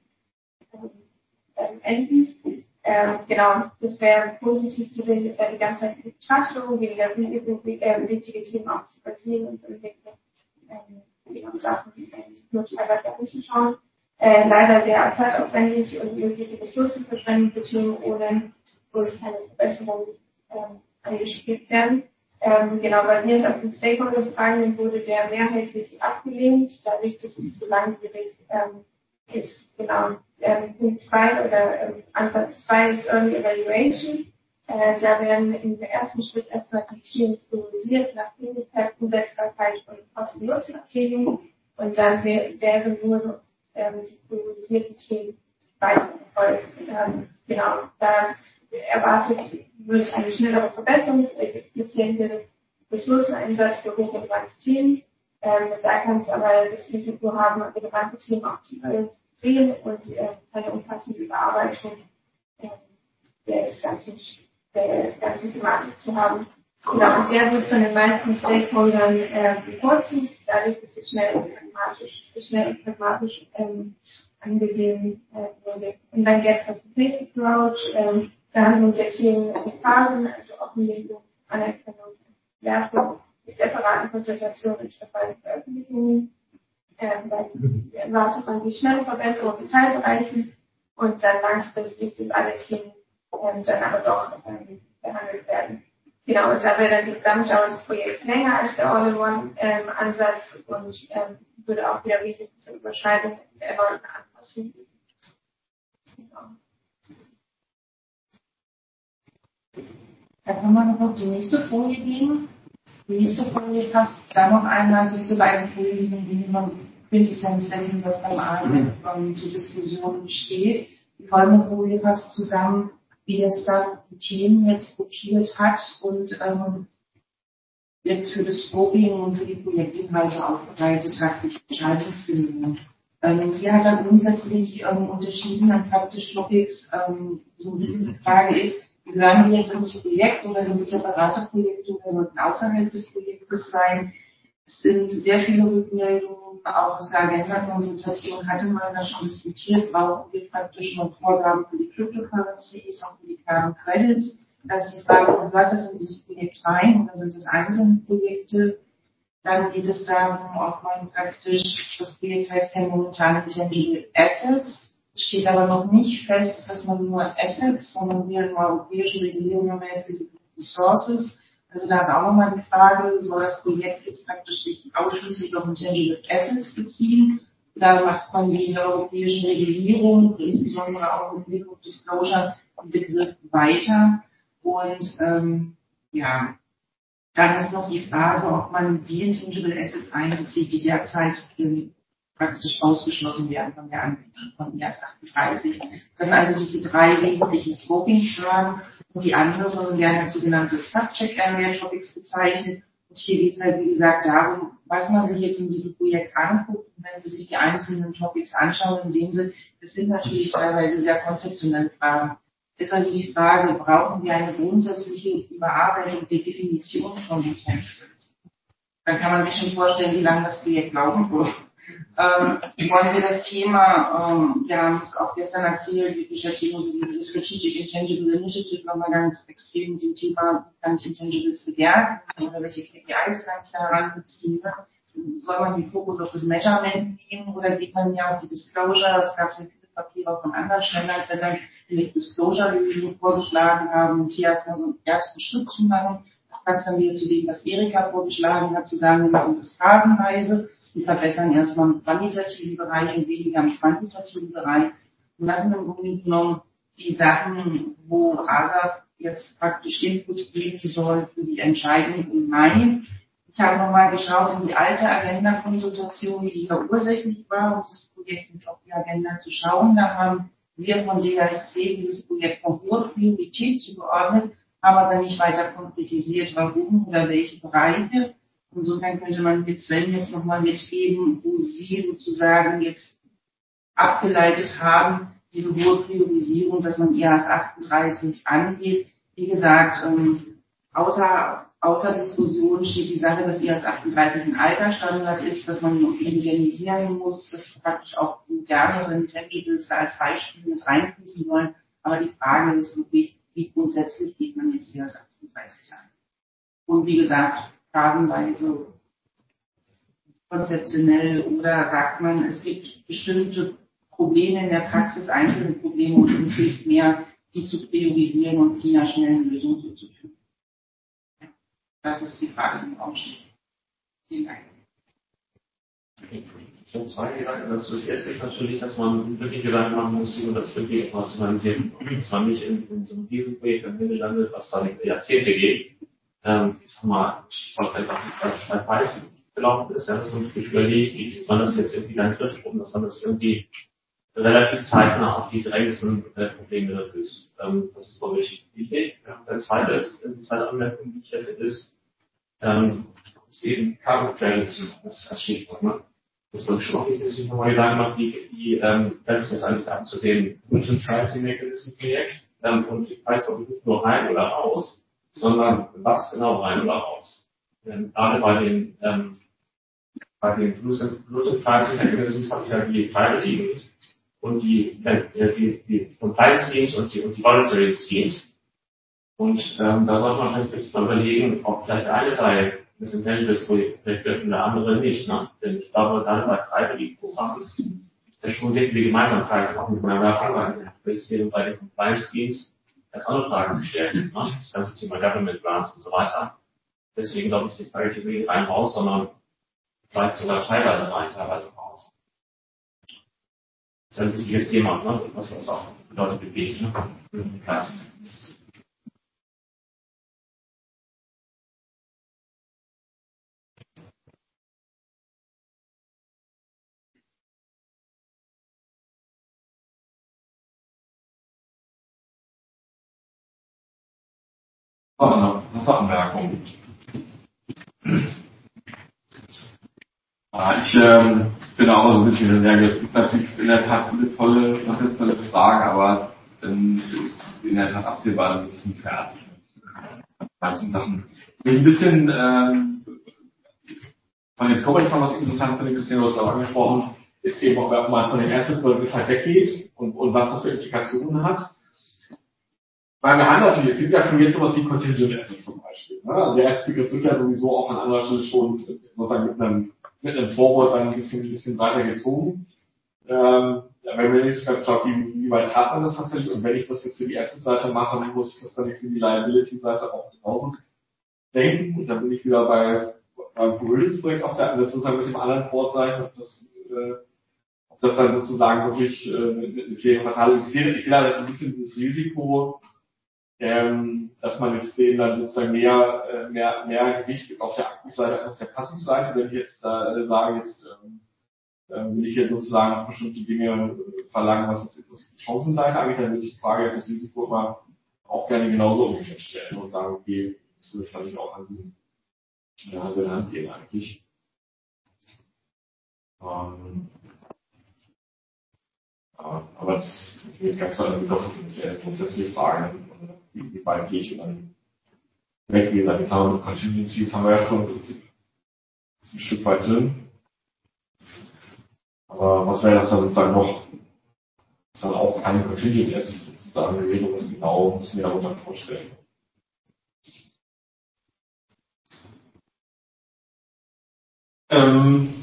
ähm, enden. Ähm, genau, das wäre positiv zu sehen, das wäre die ganzheitliche Betrachtung, weniger Risiko, äh, wichtige Themen auch zu basieren und entwickeln, ähm, genau, Sachen, die nur teilweise anzuschauen. Äh, leider sehr zeitaufwendig und mögliche Ressourcenverschwendung für Themen, ohne wo es keine Verbesserung ähm, angespielt werden. Ähm, genau, basierend auf den Stakeholder-Fragen wurde der mehrheitlich abgelehnt, dadurch, dass es zu langwierig ähm, ist. Genau, ähm, Punkt zwei oder ähm, Ansatz zwei ist Early Evaluation. Äh, da werden im ersten Schritt erstmal die Themen priorisiert nach Fähigkeit, Umsetzbarkeit und Kosten-Nutzen-Abwägung, und dann wär, wären nur ähm, die priorisierten Themen weiterverfolgt. Ähm, genau, da erwartet wird eine schnellere Verbesserung, effiziente Ressourceneinsatz für hochrelevante Themen. Ähm, da kann es aber das Risiko haben, relevante Themen auch zu übersehen und äh, keine umfassende Überarbeitung äh, der ganzen, der ganzen Thematik zu haben. Genau, und der wird von den meisten Stakeholdern äh, bevorzugt, dadurch, dass es schnell und pragmatisch, schnell und pragmatisch ähm, angesehen äh, wurde. Und dann gäbe es noch den Basic Approach, ähm, Behandlung der Themen in Phasen, also Offenlegung, Anerkennung, Wertung, mit separaten Konzentrationen und stattdessen Veröffentlichungen. Ähm, dann erwartet man die schnelle Verbesserung in Teilbereichen und dann langfristig, dass alle Themen ähm, dann aber doch ähm, behandelt werden. Genau, und da wäre dann die Gesamtdauer des Projekts länger als der All-in-One-Ansatz ähm, und ähm, würde auch wieder Risiken zur Überschneidung der erneuten Anpassung. Genau. Da kann man noch auf die nächste Folie gehen. Die nächste Folie passt da noch einmal, also diese beiden Folien sind wie man Quintessenz dessen, was beim A S A ähm, zur Diskussion steht. Die folgende Folie passt zusammen, wie das da die Themen jetzt blockiert hat und ähm, jetzt für das Scoping und für die Projektinhalte aufbereitet hat, für die Entscheidungsfindung. Ähm, hier hat er grundsätzlich ähm, unterschieden an praktisch Topics. Ähm, so ein bisschen die Frage ist, gehören die jetzt ins Projekt oder sind es separate Projekte oder sollten außerhalb des Projektes sein? Es sind sehr viele Rückmeldungen, auch aus der Agenda-Konsultation hatte man da schon diskutiert, brauchen wir praktisch noch Vorgaben für die Cryptocurrencies und für die Carbon Credits. Da ist die Frage, gehört das in dieses Projekt rein oder sind das einzelne Projekte? Dann geht es darum, ob man praktisch, das Projekt heißt ja momentan Intangible Assets, Es steht aber noch nicht fest, dass man nur Assets, sondern wir in der europäischen Regulierung haben wir jetzt die Resources. Also da ist auch nochmal die Frage, soll das Projekt jetzt praktisch sich ausschließlich auf Intangible Assets beziehen? Da macht man wie in der europäischen Regulierung, insbesondere auch mit Blick auf Disclosure, den Begriff weiter. Und ähm, ja, dann ist noch die Frage, ob man die Intangible Assets einbezieht, die derzeit ähm, praktisch ausgeschlossen werden von der Anbindung von I A S achtunddreißig. Das sind also diese drei wesentlichen Scoping-Fragen. Und die anderen werden als sogenannte Subject Area Topics bezeichnet. Und hier geht es halt, wie gesagt, darum, was man sich jetzt in diesem Projekt anguckt. Und wenn Sie sich die einzelnen Topics anschauen, dann sehen Sie, das sind natürlich teilweise sehr konzeptionelle Fragen. Ist also die Frage, brauchen wir eine grundsätzliche Überarbeitung der Definition von Intangibles? Dann kann man sich schon vorstellen, wie lange das Projekt laufen wird. Ähm, wollen wir das Thema, ähm, wir haben es auch gestern erzählt, wir beschäftigen uns mit dieser Strategic Intangible Initiative nochmal ganz extrem mit dem Thema, wie kann ich Intangibles bewerten oder welche K P Is kann ich da heranbeziehen. Soll man den Fokus auf das Measurement nehmen oder geht man ja auf die Disclosure? Es gab sehr viele Papiere von anderen Standards, die dann die Disclosure-Lösung vorgeschlagen haben und hier erstmal so einen ersten Schritt zu machen. Das passt dann wieder zu dem, was Erika vorgeschlagen hat, zu sagen, wir machen das phasenweise. Die verbessern erstmal im qualitativen Bereich und weniger im quantitativen Bereich. Und das sind im Grunde genommen die Sachen, wo A S A P jetzt praktisch Input geben soll für die Entscheidung im Mai. Ich habe nochmal geschaut in die alte Agenda-Konsultation, wie die da ursächlich war, um das Projekt mit auf die Agenda zu schauen. Da haben wir von D S C dieses Projekt von hoher Priorität zugeordnet, haben aber nicht weiter konkretisiert, warum oder welche Bereiche. Insofern könnte man mit Sven jetzt nochmal mitgeben, wo Sie sozusagen jetzt abgeleitet haben, diese hohe Priorisierung, dass man I A S achtunddreißig angeht. Wie gesagt, ähm, außer, außer Diskussion steht die Sache, dass I A S achtunddreißig ein alter Standard ist, dass man ihn modernisieren muss, dass praktisch auch modernere Intangibles da als Beispiel mit reinfließen sollen. Aber die Frage ist wirklich, wie grundsätzlich geht man jetzt I A S achtunddreißig an? Und wie gesagt, phasenweise konzeptionell oder sagt man, es gibt bestimmte Probleme in der Praxis, einzelne Probleme und uns hilft mehr, die zu priorisieren und die nach schnellen Lösungen zuzuführen. Das ist die Frage, die im Raum steht. Vielen Dank. Ich habe zwei Gedanken dazu. Das erste ist natürlich, dass man wirklich Gedanken machen muss, wie man das wirklich operationalisieren kann. Dass man nicht in, in so einem Riesenprojekt am Himmel landet, was da Jahrzehnte geht. Ähm, ich sag mal, Stichwort einfach nicht bei Python gelaufen ist, ja, dass man wirklich überlegt, wie man das jetzt irgendwie dann trifft, um dass man das irgendwie relativ zeitnah auch die drängendsten äh, Probleme löst. Ähm, das ist, glaube ich, wichtig. Ja. Der zweite, die zweite Anmerkung, die ich hätte, ist, ähm, ist eben Carbon Credits, das als Stichwort, ne? Das ist schon auch wichtig, dass ich nochmal Gedanken mache, wie, wie, ähm, grenzt das eigentlich ab zu dem Merchant Pricing Mechanism Projekt, ähm, und ich weiß auch nicht nur rein oder raus, sondern was genau rein oder raus. Ähm, gerade bei den, ähm, bei den Gluten Pricing Mechanisms habe ich ja die Freiwilligen und die, äh, die, die Compliance Schemes und die, und die Voluntary Schemes. Und, ähm, da sollte man vielleicht mal überlegen, ob vielleicht der eine Teil des Intangibles Projekt wird und der andere nicht, ne? Denn ich glaube, dann bei freiwilligen Programmen, da schon sehr viele Gemeinsamkeiten auch miteinander arbeiten. Jetzt wäre bei den Compliance Schemes ganz andere Fragen zu stellen, ne? Das ganze Thema Government Grants und so weiter. Deswegen glaube ich, ist die Parity rein raus, sondern vielleicht sogar teilweise rein, teilweise raus. Das ist ein wichtiges Thema, ne? Was das auch Leute bewegt, ne? Klasse. Noch eine Anmerkung. Ich ähm, bin auch so ein bisschen hinterher. Es gibt natürlich in der Tat viele tolle, tolle Fragen, aber dann ist in der Tat absehbar, dass wir das nicht fertig mit manchen Sachen. Wenn ich ein bisschen ähm, von den Scope noch was interessant finde, Christiane, du hast auch angesprochen, ist eben, ob man von den ersten Folgen halt weggeht und, und was das für Implikationen hat. Weil wir haben natürlich, es gibt ja schon jetzt sowas wie Contingent Assets zum Beispiel. Ne? Also der erste Begriff wird ja sowieso auch an anderer Stelle schon sozusagen mit einem, mit einem Vorwort dann ein bisschen, ein bisschen weiter gezogen. Ähm, ja, wenn mir nicht ganz klar, wie, wie weit hat man das tatsächlich, und wenn ich das jetzt für die Asset-Seite mache, dann muss ich das dann nicht für die Liability-Seite auch genauso denken, und dann bin ich wieder bei, beim Projekt auf der, sozusagen mit dem anderen Vorzeichen, ob das, äh, ob das dann sozusagen wirklich, äh, mit, mit, mit schweren Verteilung, ich sehe, ich sehe da jetzt ein bisschen dieses Risiko, ähm, dass man jetzt denen dann sozusagen mehr, äh, mehr, mehr Gewicht gibt auf der Aktivseite als auf der Passivseite, wenn ich jetzt da äh, sage, jetzt, ähm, ähm, will ich jetzt sozusagen auch bestimmte Dinge verlangen, was jetzt was die Chancenseite angeht, dann würde ich die Frage jetzt das Risiko immer auch gerne genauso umgekehrt stellen und sagen, okay, das ist natürlich auch an diesem ja, Hand in Hand gehen eigentlich. Ähm, aber, aber das ist ganz klar, das ist ja eine grundsätzliche Frage, wie, wie weit gehe ich dann weg, wie gesagt, jetzt haben wir Contingencies, haben wir ja schon im Prinzip ein Stück weit drin. Aber was wäre das dann sozusagen noch? Das ist dann auch keine Contingent Assets sozusagen gewesen, was genau muss ich mir darunter vorstellen. Ähm,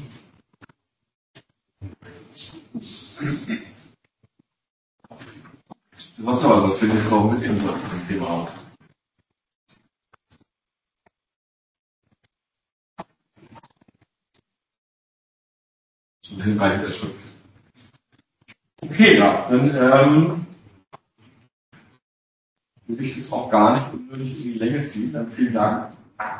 was aber, das finde ich jetzt noch mit in das Thema. Zum Hinweis der Schrift. Okay, ja, dann ähm, will ich das auch gar nicht unnötig in die Länge ziehen. Dann vielen Dank.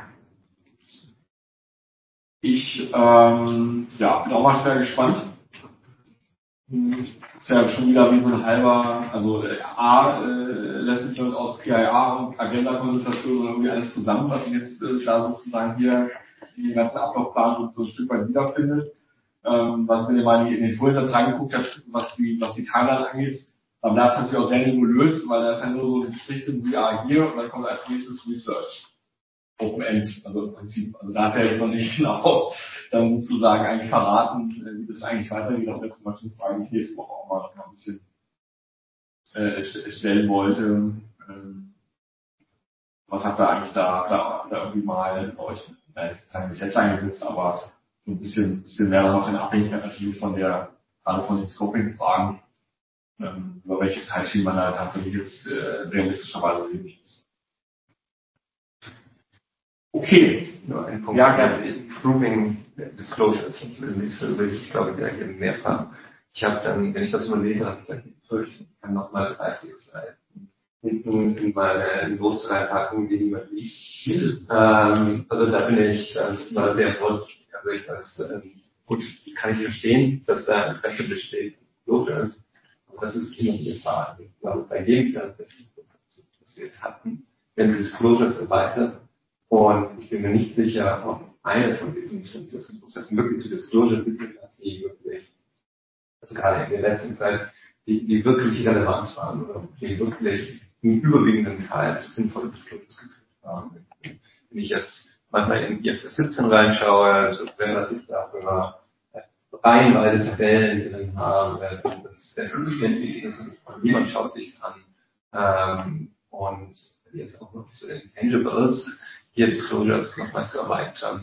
Ich ähm, ja, bin auch mal schwer gespannt. Das ist ja schon wieder wie so ein halber, also äh, A, äh, lässt sich aus P I A und Agenda-Konsultation und irgendwie alles zusammen, was ich jetzt äh, da sozusagen hier in den ganzen Ablaufplan so ein Stück weit wiederfindet. Ähm, was wenn ihr mal in den Folien reingeguckt habt, was die, was die Timeline angeht, dann bleibt es natürlich auch sehr nebulös, weil da ist ja nur so ein Strich im V R hier und dann kommt als nächstes Research. Open End, also im Prinzip, also da ist ja jetzt noch nicht genau dann sozusagen eigentlich verraten, wie das eigentlich weitergeht. Das jetzt zum Beispiel Frage, die ich nächste Woche auch mal noch mal ein bisschen äh, stellen wollte. Ähm, was habt ihr eigentlich da, da, da irgendwie mal euch, äh, ich sage nicht Deadline gesetzt, aber so ein bisschen, bisschen mehr noch in Abhängigkeit natürlich von der, gerade von den Scoping-Fragen, ähm, über welche Zeitschienen man da tatsächlich jetzt äh, realistischerweise leben muss. Okay. Nur ein Punkt. Ja, gerne. Improving Disclosures. Also ich glaube, da hier mehrfach. Ich habe dann, wenn ich das mal lese, habe ich dann befürchtet, ich kann nochmal dreißig Seiten hinten in meine Notes reinpacken, die niemand liest. Ähm, also da bin ich äh, war sehr vorsichtig. Also ich weiß, ähm, gut, kann ich verstehen, dass da Interesse besteht, Disclosures. Aber das ist immer die Gefahr. Ich glaube, bei jedem das wir jetzt hatten, wenn Disclosures erweitert. Und ich bin mir nicht sicher, ob eine von diesen Prozessen wirklich zu Disclosure geführt hat, die wirklich, also gerade in der letzten Zeit, die, die wirklich relevant waren oder die wirklich im überwiegenden Teil sinnvolle Disclosures geführt haben. Wenn ich jetzt manchmal in I F R S siebzehn reinschaue, wenn das jetzt dafür reihenweise Tabellen drin haben, das ist selbstverständlich, niemand schaut sich's an. Ähm, und jetzt auch noch zu den Intangibles, hier Disclosures nochmal zu erweitern.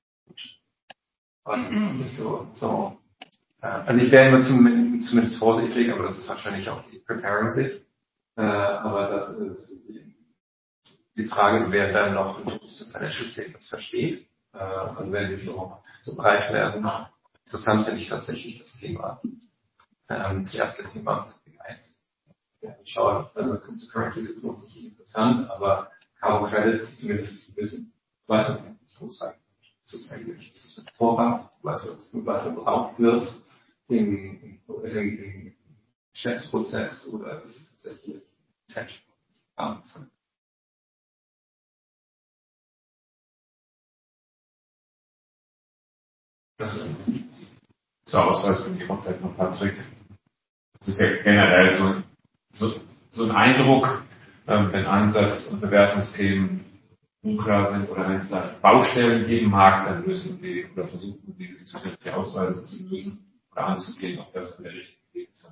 Und so, so. Also ich wäre immer zumindest, zumindest vorsichtig, aber das ist wahrscheinlich auch die Preparing Sicht. Äh, aber das ist die Frage, wer dann noch Financial Statements versteht. Äh, und wenn die so, so breit werden, interessant finde ich tatsächlich das Thema. Ähm, das erste Thema, eins. Ja, schauen, also Cryptocurrency ist für uns nicht interessant, aber Carbon Credits zumindest zu wissen, weiter, ich muss sagen, sozusagen ist ein Vorrat, was weiter gebraucht wird im, im, im Geschäftsprozess oder ist es tatsächlich Tech. So, was weiß ich komplett noch, Patrick? Das ist ja generell so, so, so ein Eindruck, ähm, wenn Ansatz- und Bewertungsthemen unklar sind oder wenn es da Baustellen geben mag, dann lösen wir oder versuchen wir die zusätzliche Ausweise zu lösen oder anzugehen, ob das in der richtigen Weg ist.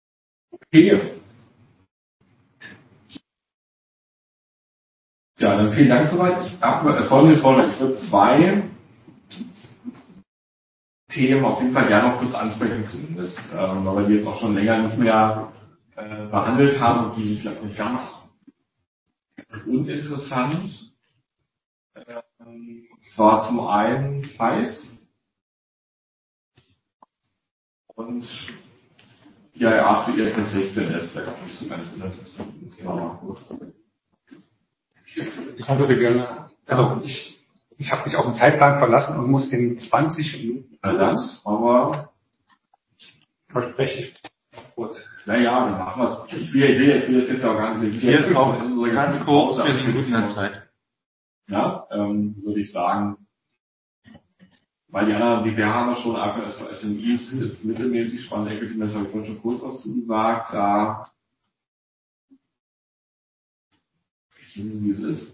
Okay. Ja, dann vielen Dank soweit. Ich habe folgendes Vorschlag. Ich würde zwei Themen auf jeden Fall gerne noch kurz ansprechen zumindest, ähm, weil wir die jetzt auch schon länger nicht mehr äh, behandelt haben und die vielleicht nicht ganz uninteressant. Ähm, und zwar zum einen F I S und I I A zu I R P sechzehn S, vielleicht auch nicht so ganz uninteressant. Das Thema mal kurz. Ich würde gerne, also ich, ich habe mich auf den Zeitplan verlassen und muss in zwanzig Minuten. Na dann, aber verspreche ich kurz. Naja, dann machen wir es. Ich will, ich will, ich will das jetzt auch gar nicht. Hier ist auch ganz kurz, wir sind gut in der Zeit. Ja, ähm, würde ich sagen, weil die anderen, die wir haben ja schon einfach erstmal S M Is ist mittelmäßig spannend, Equity, das habe ich vorhin schon kurz was zu gesagt, da, wie es ist.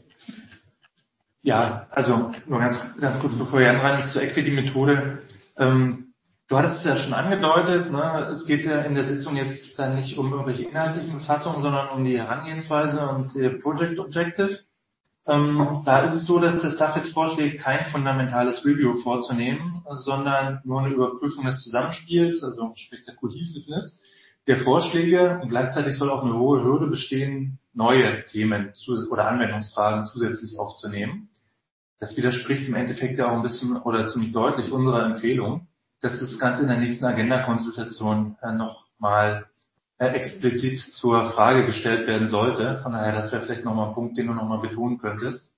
Ja, also nur ganz, ganz kurz bevor Jan rein ist zur Equity-Methode. Ähm, du hattest es ja schon angedeutet, ne? Es geht ja in der Sitzung jetzt dann nicht um irgendwelche inhaltlichen Befassungen, sondern um die Herangehensweise und die Project Objective. Ähm, da ist es so, dass das D A F jetzt vorschlägt, kein fundamentales Review vorzunehmen, sondern nur eine Überprüfung des Zusammenspiels, also sprich der Cohesiveness der Vorschläge, und gleichzeitig soll auch eine hohe Hürde bestehen, neue Themen zu, oder Anwendungsfragen zusätzlich aufzunehmen. Das widerspricht im Endeffekt ja auch ein bisschen oder ziemlich deutlich unserer Empfehlung, dass das Ganze in der nächsten Agenda-Konsultation äh, nochmal äh, explizit zur Frage gestellt werden sollte. Von daher, das wäre vielleicht nochmal ein Punkt, den du nochmal betonen könntest,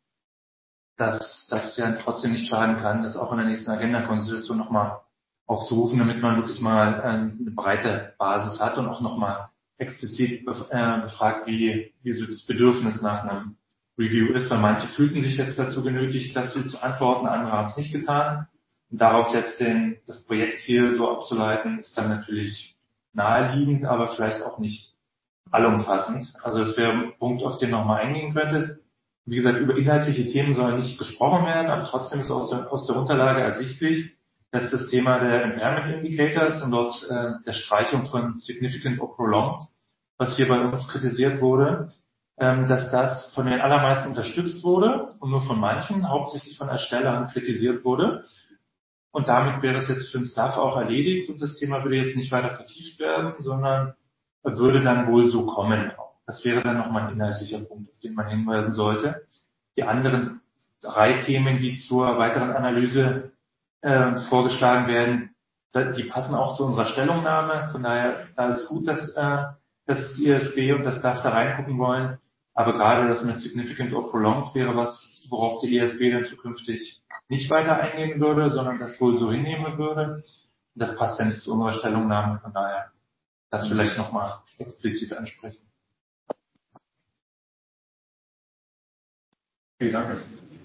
dass das ja trotzdem nicht schaden kann, das auch in der nächsten Agenda-Konsultation nochmal aufzurufen, damit man wirklich mal äh, eine breite Basis hat und auch nochmal explizit bef- äh, befragt, wie, wie so das Bedürfnis nach einem Review ist, weil manche fühlten sich jetzt dazu genötigt, dazu zu antworten, andere haben es nicht getan. Und daraus jetzt den, das Projektziel so abzuleiten, ist dann natürlich naheliegend, aber vielleicht auch nicht allumfassend. Also das wäre ein Punkt, auf den nochmal eingehen könntest. Wie gesagt, über inhaltliche Themen soll nicht gesprochen werden, aber trotzdem ist aus der, aus der Unterlage ersichtlich, dass das Thema der Impairment Indicators und dort äh, der Streichung von Significant or Prolonged, was hier bei uns kritisiert wurde, ähm, dass das von den allermeisten unterstützt wurde und nur von manchen, hauptsächlich von Erstellern, kritisiert wurde. Und damit wäre es jetzt für den Staff auch erledigt und das Thema würde jetzt nicht weiter vertieft werden, sondern würde dann wohl so kommen. Das wäre dann nochmal ein inhaltlicher Punkt, auf den man hinweisen sollte. Die anderen drei Themen, die zur weiteren Analyse äh, vorgeschlagen werden, die passen auch zu unserer Stellungnahme. Von daher, da ist gut, dass, äh, dass das I S B und das D A F da reingucken wollen. Aber gerade das mit Significant or Prolonged wäre was, worauf der I S B dann zukünftig nicht weiter eingehen würde, sondern das wohl so hinnehmen würde. Und das passt ja nicht zu unserer Stellungnahme. Von daher, das vielleicht nochmal explizit ansprechen. Okay, danke.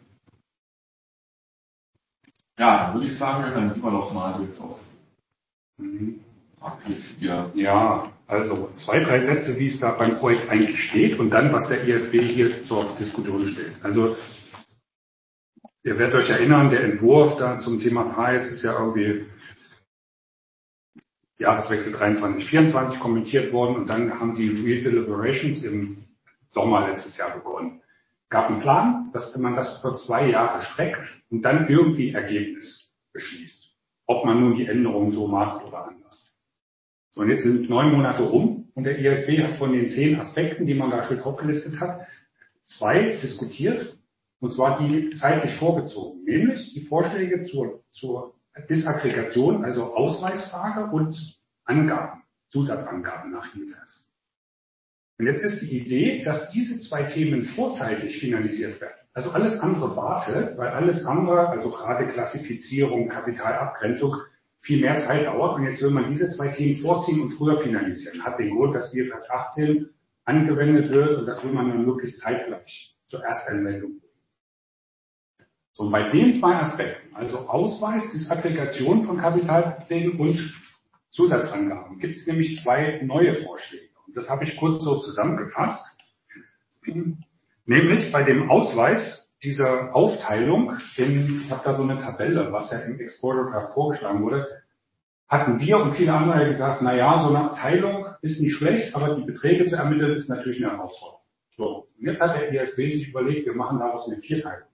Ja, dann würde ich sagen, dann immer noch mal auf Frage vier. Ja, also zwei, drei Sätze, wie es da beim Projekt eigentlich steht und dann, was der I S B hier zur Diskussion stellt. Also, ihr werdet euch erinnern, der Entwurf da zum Thema F I S ist ja irgendwie Jahreswechsel dreiundzwanzig, vierundzwanzig kommentiert worden und dann haben die Real Deliberations im Sommer letztes Jahr begonnen. Gab einen Plan, dass man das für zwei Jahre streckt und dann irgendwie Ergebnis beschließt. Ob man nun die Änderungen so macht oder anders. So, und jetzt sind neun Monate rum und der I S B hat von den zehn Aspekten, die man da schön aufgelistet hat, zwei diskutiert, und zwar die zeitlich vorgezogen, nämlich die Vorschläge zur, zur Disaggregation, also Ausweisfrage und Angaben, Zusatzangaben nach I F R S. Und jetzt ist die Idee, dass diese zwei Themen vorzeitig finalisiert werden. Also alles andere wartet, weil alles andere, also gerade Klassifizierung, Kapitalabgrenzung, viel mehr Zeit dauert. Und jetzt will man diese zwei Themen vorziehen und früher finalisieren. Hat den Grund, dass I F R S achtzehn angewendet wird und das will man dann möglichst zeitgleich zur Erstanwendung. So, und bei den zwei Aspekten, also Ausweis, Disaggregation von Kapitalbeträgen und Zusatzangaben, gibt es nämlich zwei neue Vorschläge. Und das habe ich kurz so zusammengefasst. Nämlich bei dem Ausweis dieser Aufteilung, in, ich habe da so eine Tabelle, was ja im Exposure Draft vorgeschlagen wurde, hatten wir und viele andere gesagt, na ja, so eine Teilung ist nicht schlecht, aber die Beträge zu ermitteln ist natürlich eine Herausforderung. So, und jetzt hat der I S B sich überlegt, wir machen daraus eine Vierteilung.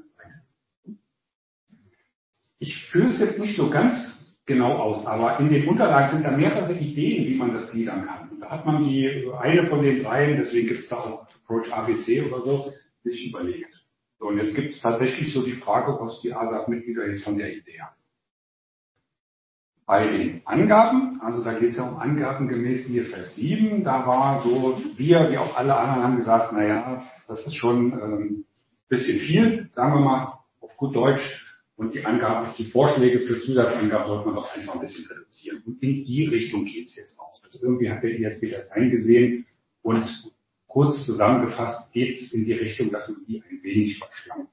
Ich führe es jetzt nicht so ganz genau aus, aber in den Unterlagen sind da mehrere Ideen, wie man das gliedern kann. Und da hat man die eine von den dreien, deswegen gibt es da auch Approach A B C oder so, sich überlegt. So, und jetzt gibt es tatsächlich so die Frage, was die A S A F-Mitglieder jetzt von der Idee haben. Bei den Angaben, also da geht es ja um Angaben gemäß I F R S sieben, da war so, wir, wie auch alle anderen, haben gesagt, naja, das ist schon ein ähm, bisschen viel, sagen wir mal auf gut Deutsch, und die Angaben, die Vorschläge für Zusatzangaben sollte man doch einfach ein bisschen reduzieren. Und in die Richtung geht es jetzt auch. Also irgendwie hat der I S B das eingesehen und kurz zusammengefasst geht es in die Richtung, dass man die ein wenig verschlankt.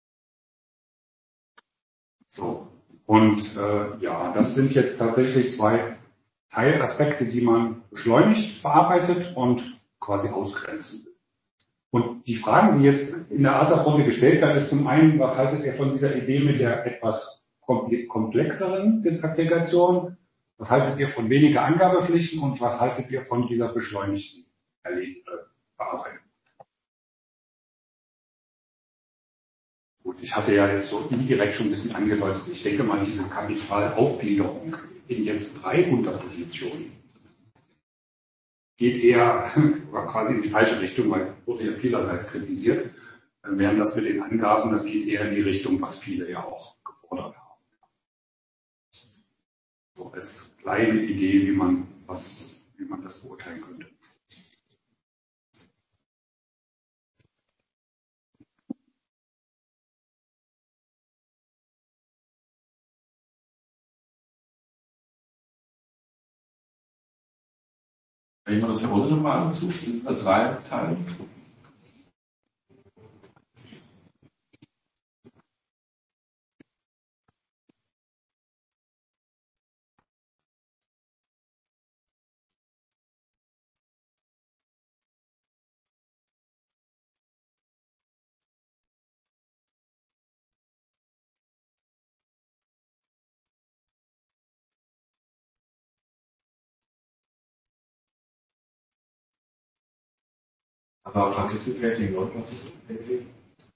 So. Und äh, ja, das sind jetzt tatsächlich zwei Teilaspekte, die man beschleunigt bearbeitet und quasi ausgrenzen will. Und die Fragen, die jetzt in der A S A F-Runde gestellt werden, ist zum einen, was haltet ihr von dieser Idee mit der etwas komplexeren Disaggregation? Was haltet ihr von weniger Angabepflichten und was haltet ihr von dieser beschleunigten Bearbeitung? Gut, ich hatte ja jetzt so indirekt schon ein bisschen angedeutet, ich denke mal, diese Kapitalaufgliederung in jetzt drei Unterpositionen geht eher quasi in die falsche Richtung, weil wurde ja vielerseits kritisiert. Während das mit den Angaben, das geht eher in die Richtung, was viele ja auch gefordert haben. So als kleine Idee, wie man, was, wie man das beurteilen könnte. Wenn man das heruntermal ansucht, sind da drei Teile. Aber participating, not participating.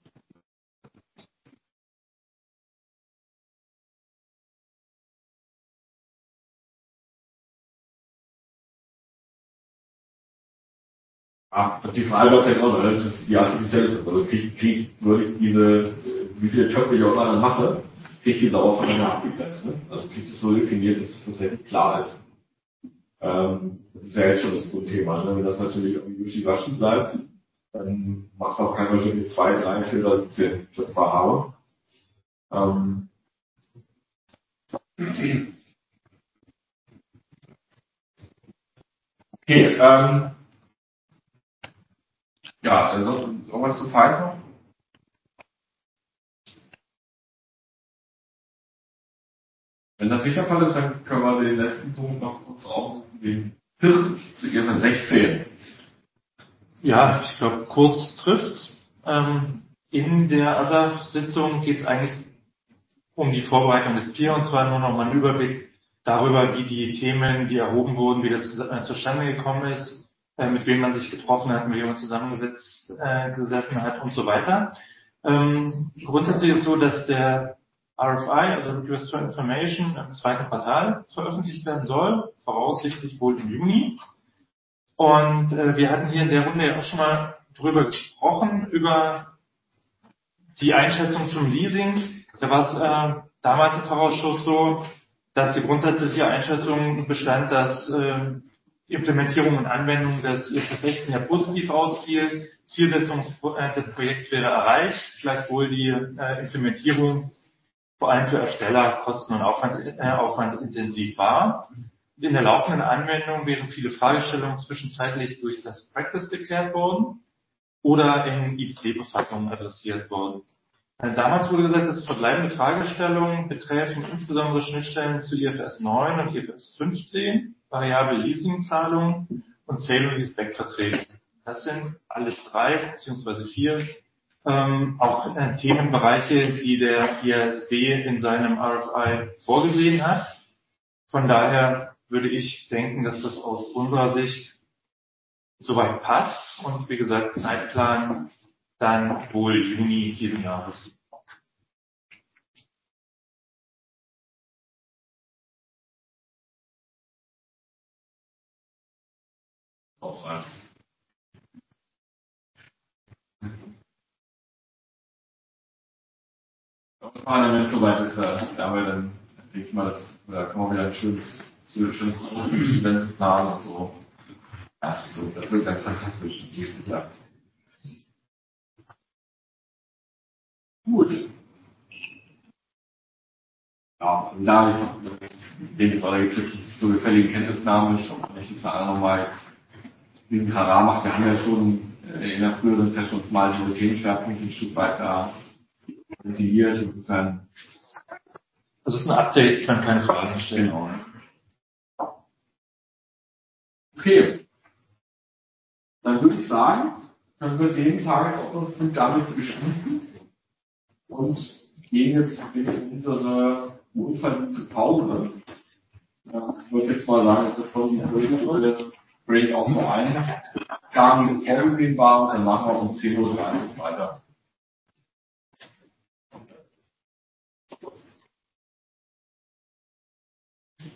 Ah, und die Frage war vielleicht auch noch, das ist die artifizielle ist, also krieg, krieg, würde ich diese, wie viele Töpfe ich auch immer dann mache, krieg ich die sauber voneinander abgegrenzt, ne? Also krieg ich das so definiert, dass es tatsächlich klar ist. Ähm, das ist ja jetzt schon das Grundthema, ne? Wenn das natürlich irgendwie wischiwaschi bleibt, dann macht es auch keinen Unterschied mit zwei, drei, vier oder siebzehn Töpfe habe. Ähm, okay, ähm, ja, also irgendwas zu Pfizer? Wenn das sicher Fall ist, dann können wir den letzten Punkt noch kurz aufrufen, den vierten zu I F R S sechzehn. Ja, ich glaube, kurz trifft's. Ähm, in der A S A F-Sitzung geht es eigentlich um die Vorbereitung des Peer und zwar nur noch mal einen Überblick darüber, wie die Themen, die erhoben wurden, wie das äh, zustande gekommen ist, äh, mit wem man sich getroffen hat, mit wem man zusammengesetzt äh, gesessen hat und so weiter. Ähm, grundsätzlich ist es so, dass der R F I, also Request for Information, im zweiten Quartal veröffentlicht werden soll, voraussichtlich wohl im Juni. Und äh, wir hatten hier in der Runde ja auch schon mal drüber gesprochen, über die Einschätzung zum Leasing. Da war es äh, damals im Vorausschuss so, dass die grundsätzliche Einschätzung bestand, dass äh, Implementierung und Anwendung des I F R S sechzehn ja positiv ausfiel. Zielsetzung äh, des Projekts wäre erreicht, vielleicht wohl die äh, Implementierung vor allem für Ersteller kosten- und aufwands, äh, aufwandsintensiv war. In der laufenden Anwendung wären viele Fragestellungen zwischenzeitlich durch das Practice geklärt worden oder in I C-Befassungen adressiert worden. Damals wurde gesagt, dass verbleibende Fragestellungen betreffen insbesondere Schnittstellen zu I F R S neun und I F R S fünfzehn, variable Leasingzahlungen und Sale- und Leaseback-Verträge. Das sind alles drei bzw. vier ähm, auch äh, Themenbereiche, die der I S B in seinem R F I vorgesehen hat. Von daher würde ich denken, dass das aus unserer Sicht soweit passt. Und wie gesagt, Zeitplan dann wohl Juni diesen Jahres. Auch sein. Das Parlament soweit ist, da, da haben wir dann, denke ich mal, das, da kann man wieder ein schönes, so schönes Event planen und so. Das, das wird ganz fantastisch nächstes Jahr. Gut. Ja, und da ich denke, es alle gekriegt, so gefälligen Kenntnisnahmen, ich glaube nicht, dass wir nochmal jetzt diesen Trara macht. Wir haben ja schon in der früheren Session uns mal die Themenschwerpunkte ein Stück weiter motiviert. Insofern. Das ist ein Update, ich kann keine Fragen stellen. Genau. Okay. Dann würde ich sagen, können wir den Tagesordnungspunkt damit beschließen und gehen jetzt in unsere unverdiente Pause. Ich würde jetzt mal sagen, dass wir von die Break, Break auch noch ein Tagen vorgesehen waren, dann machen wir um zehn Uhr dreißig weiter.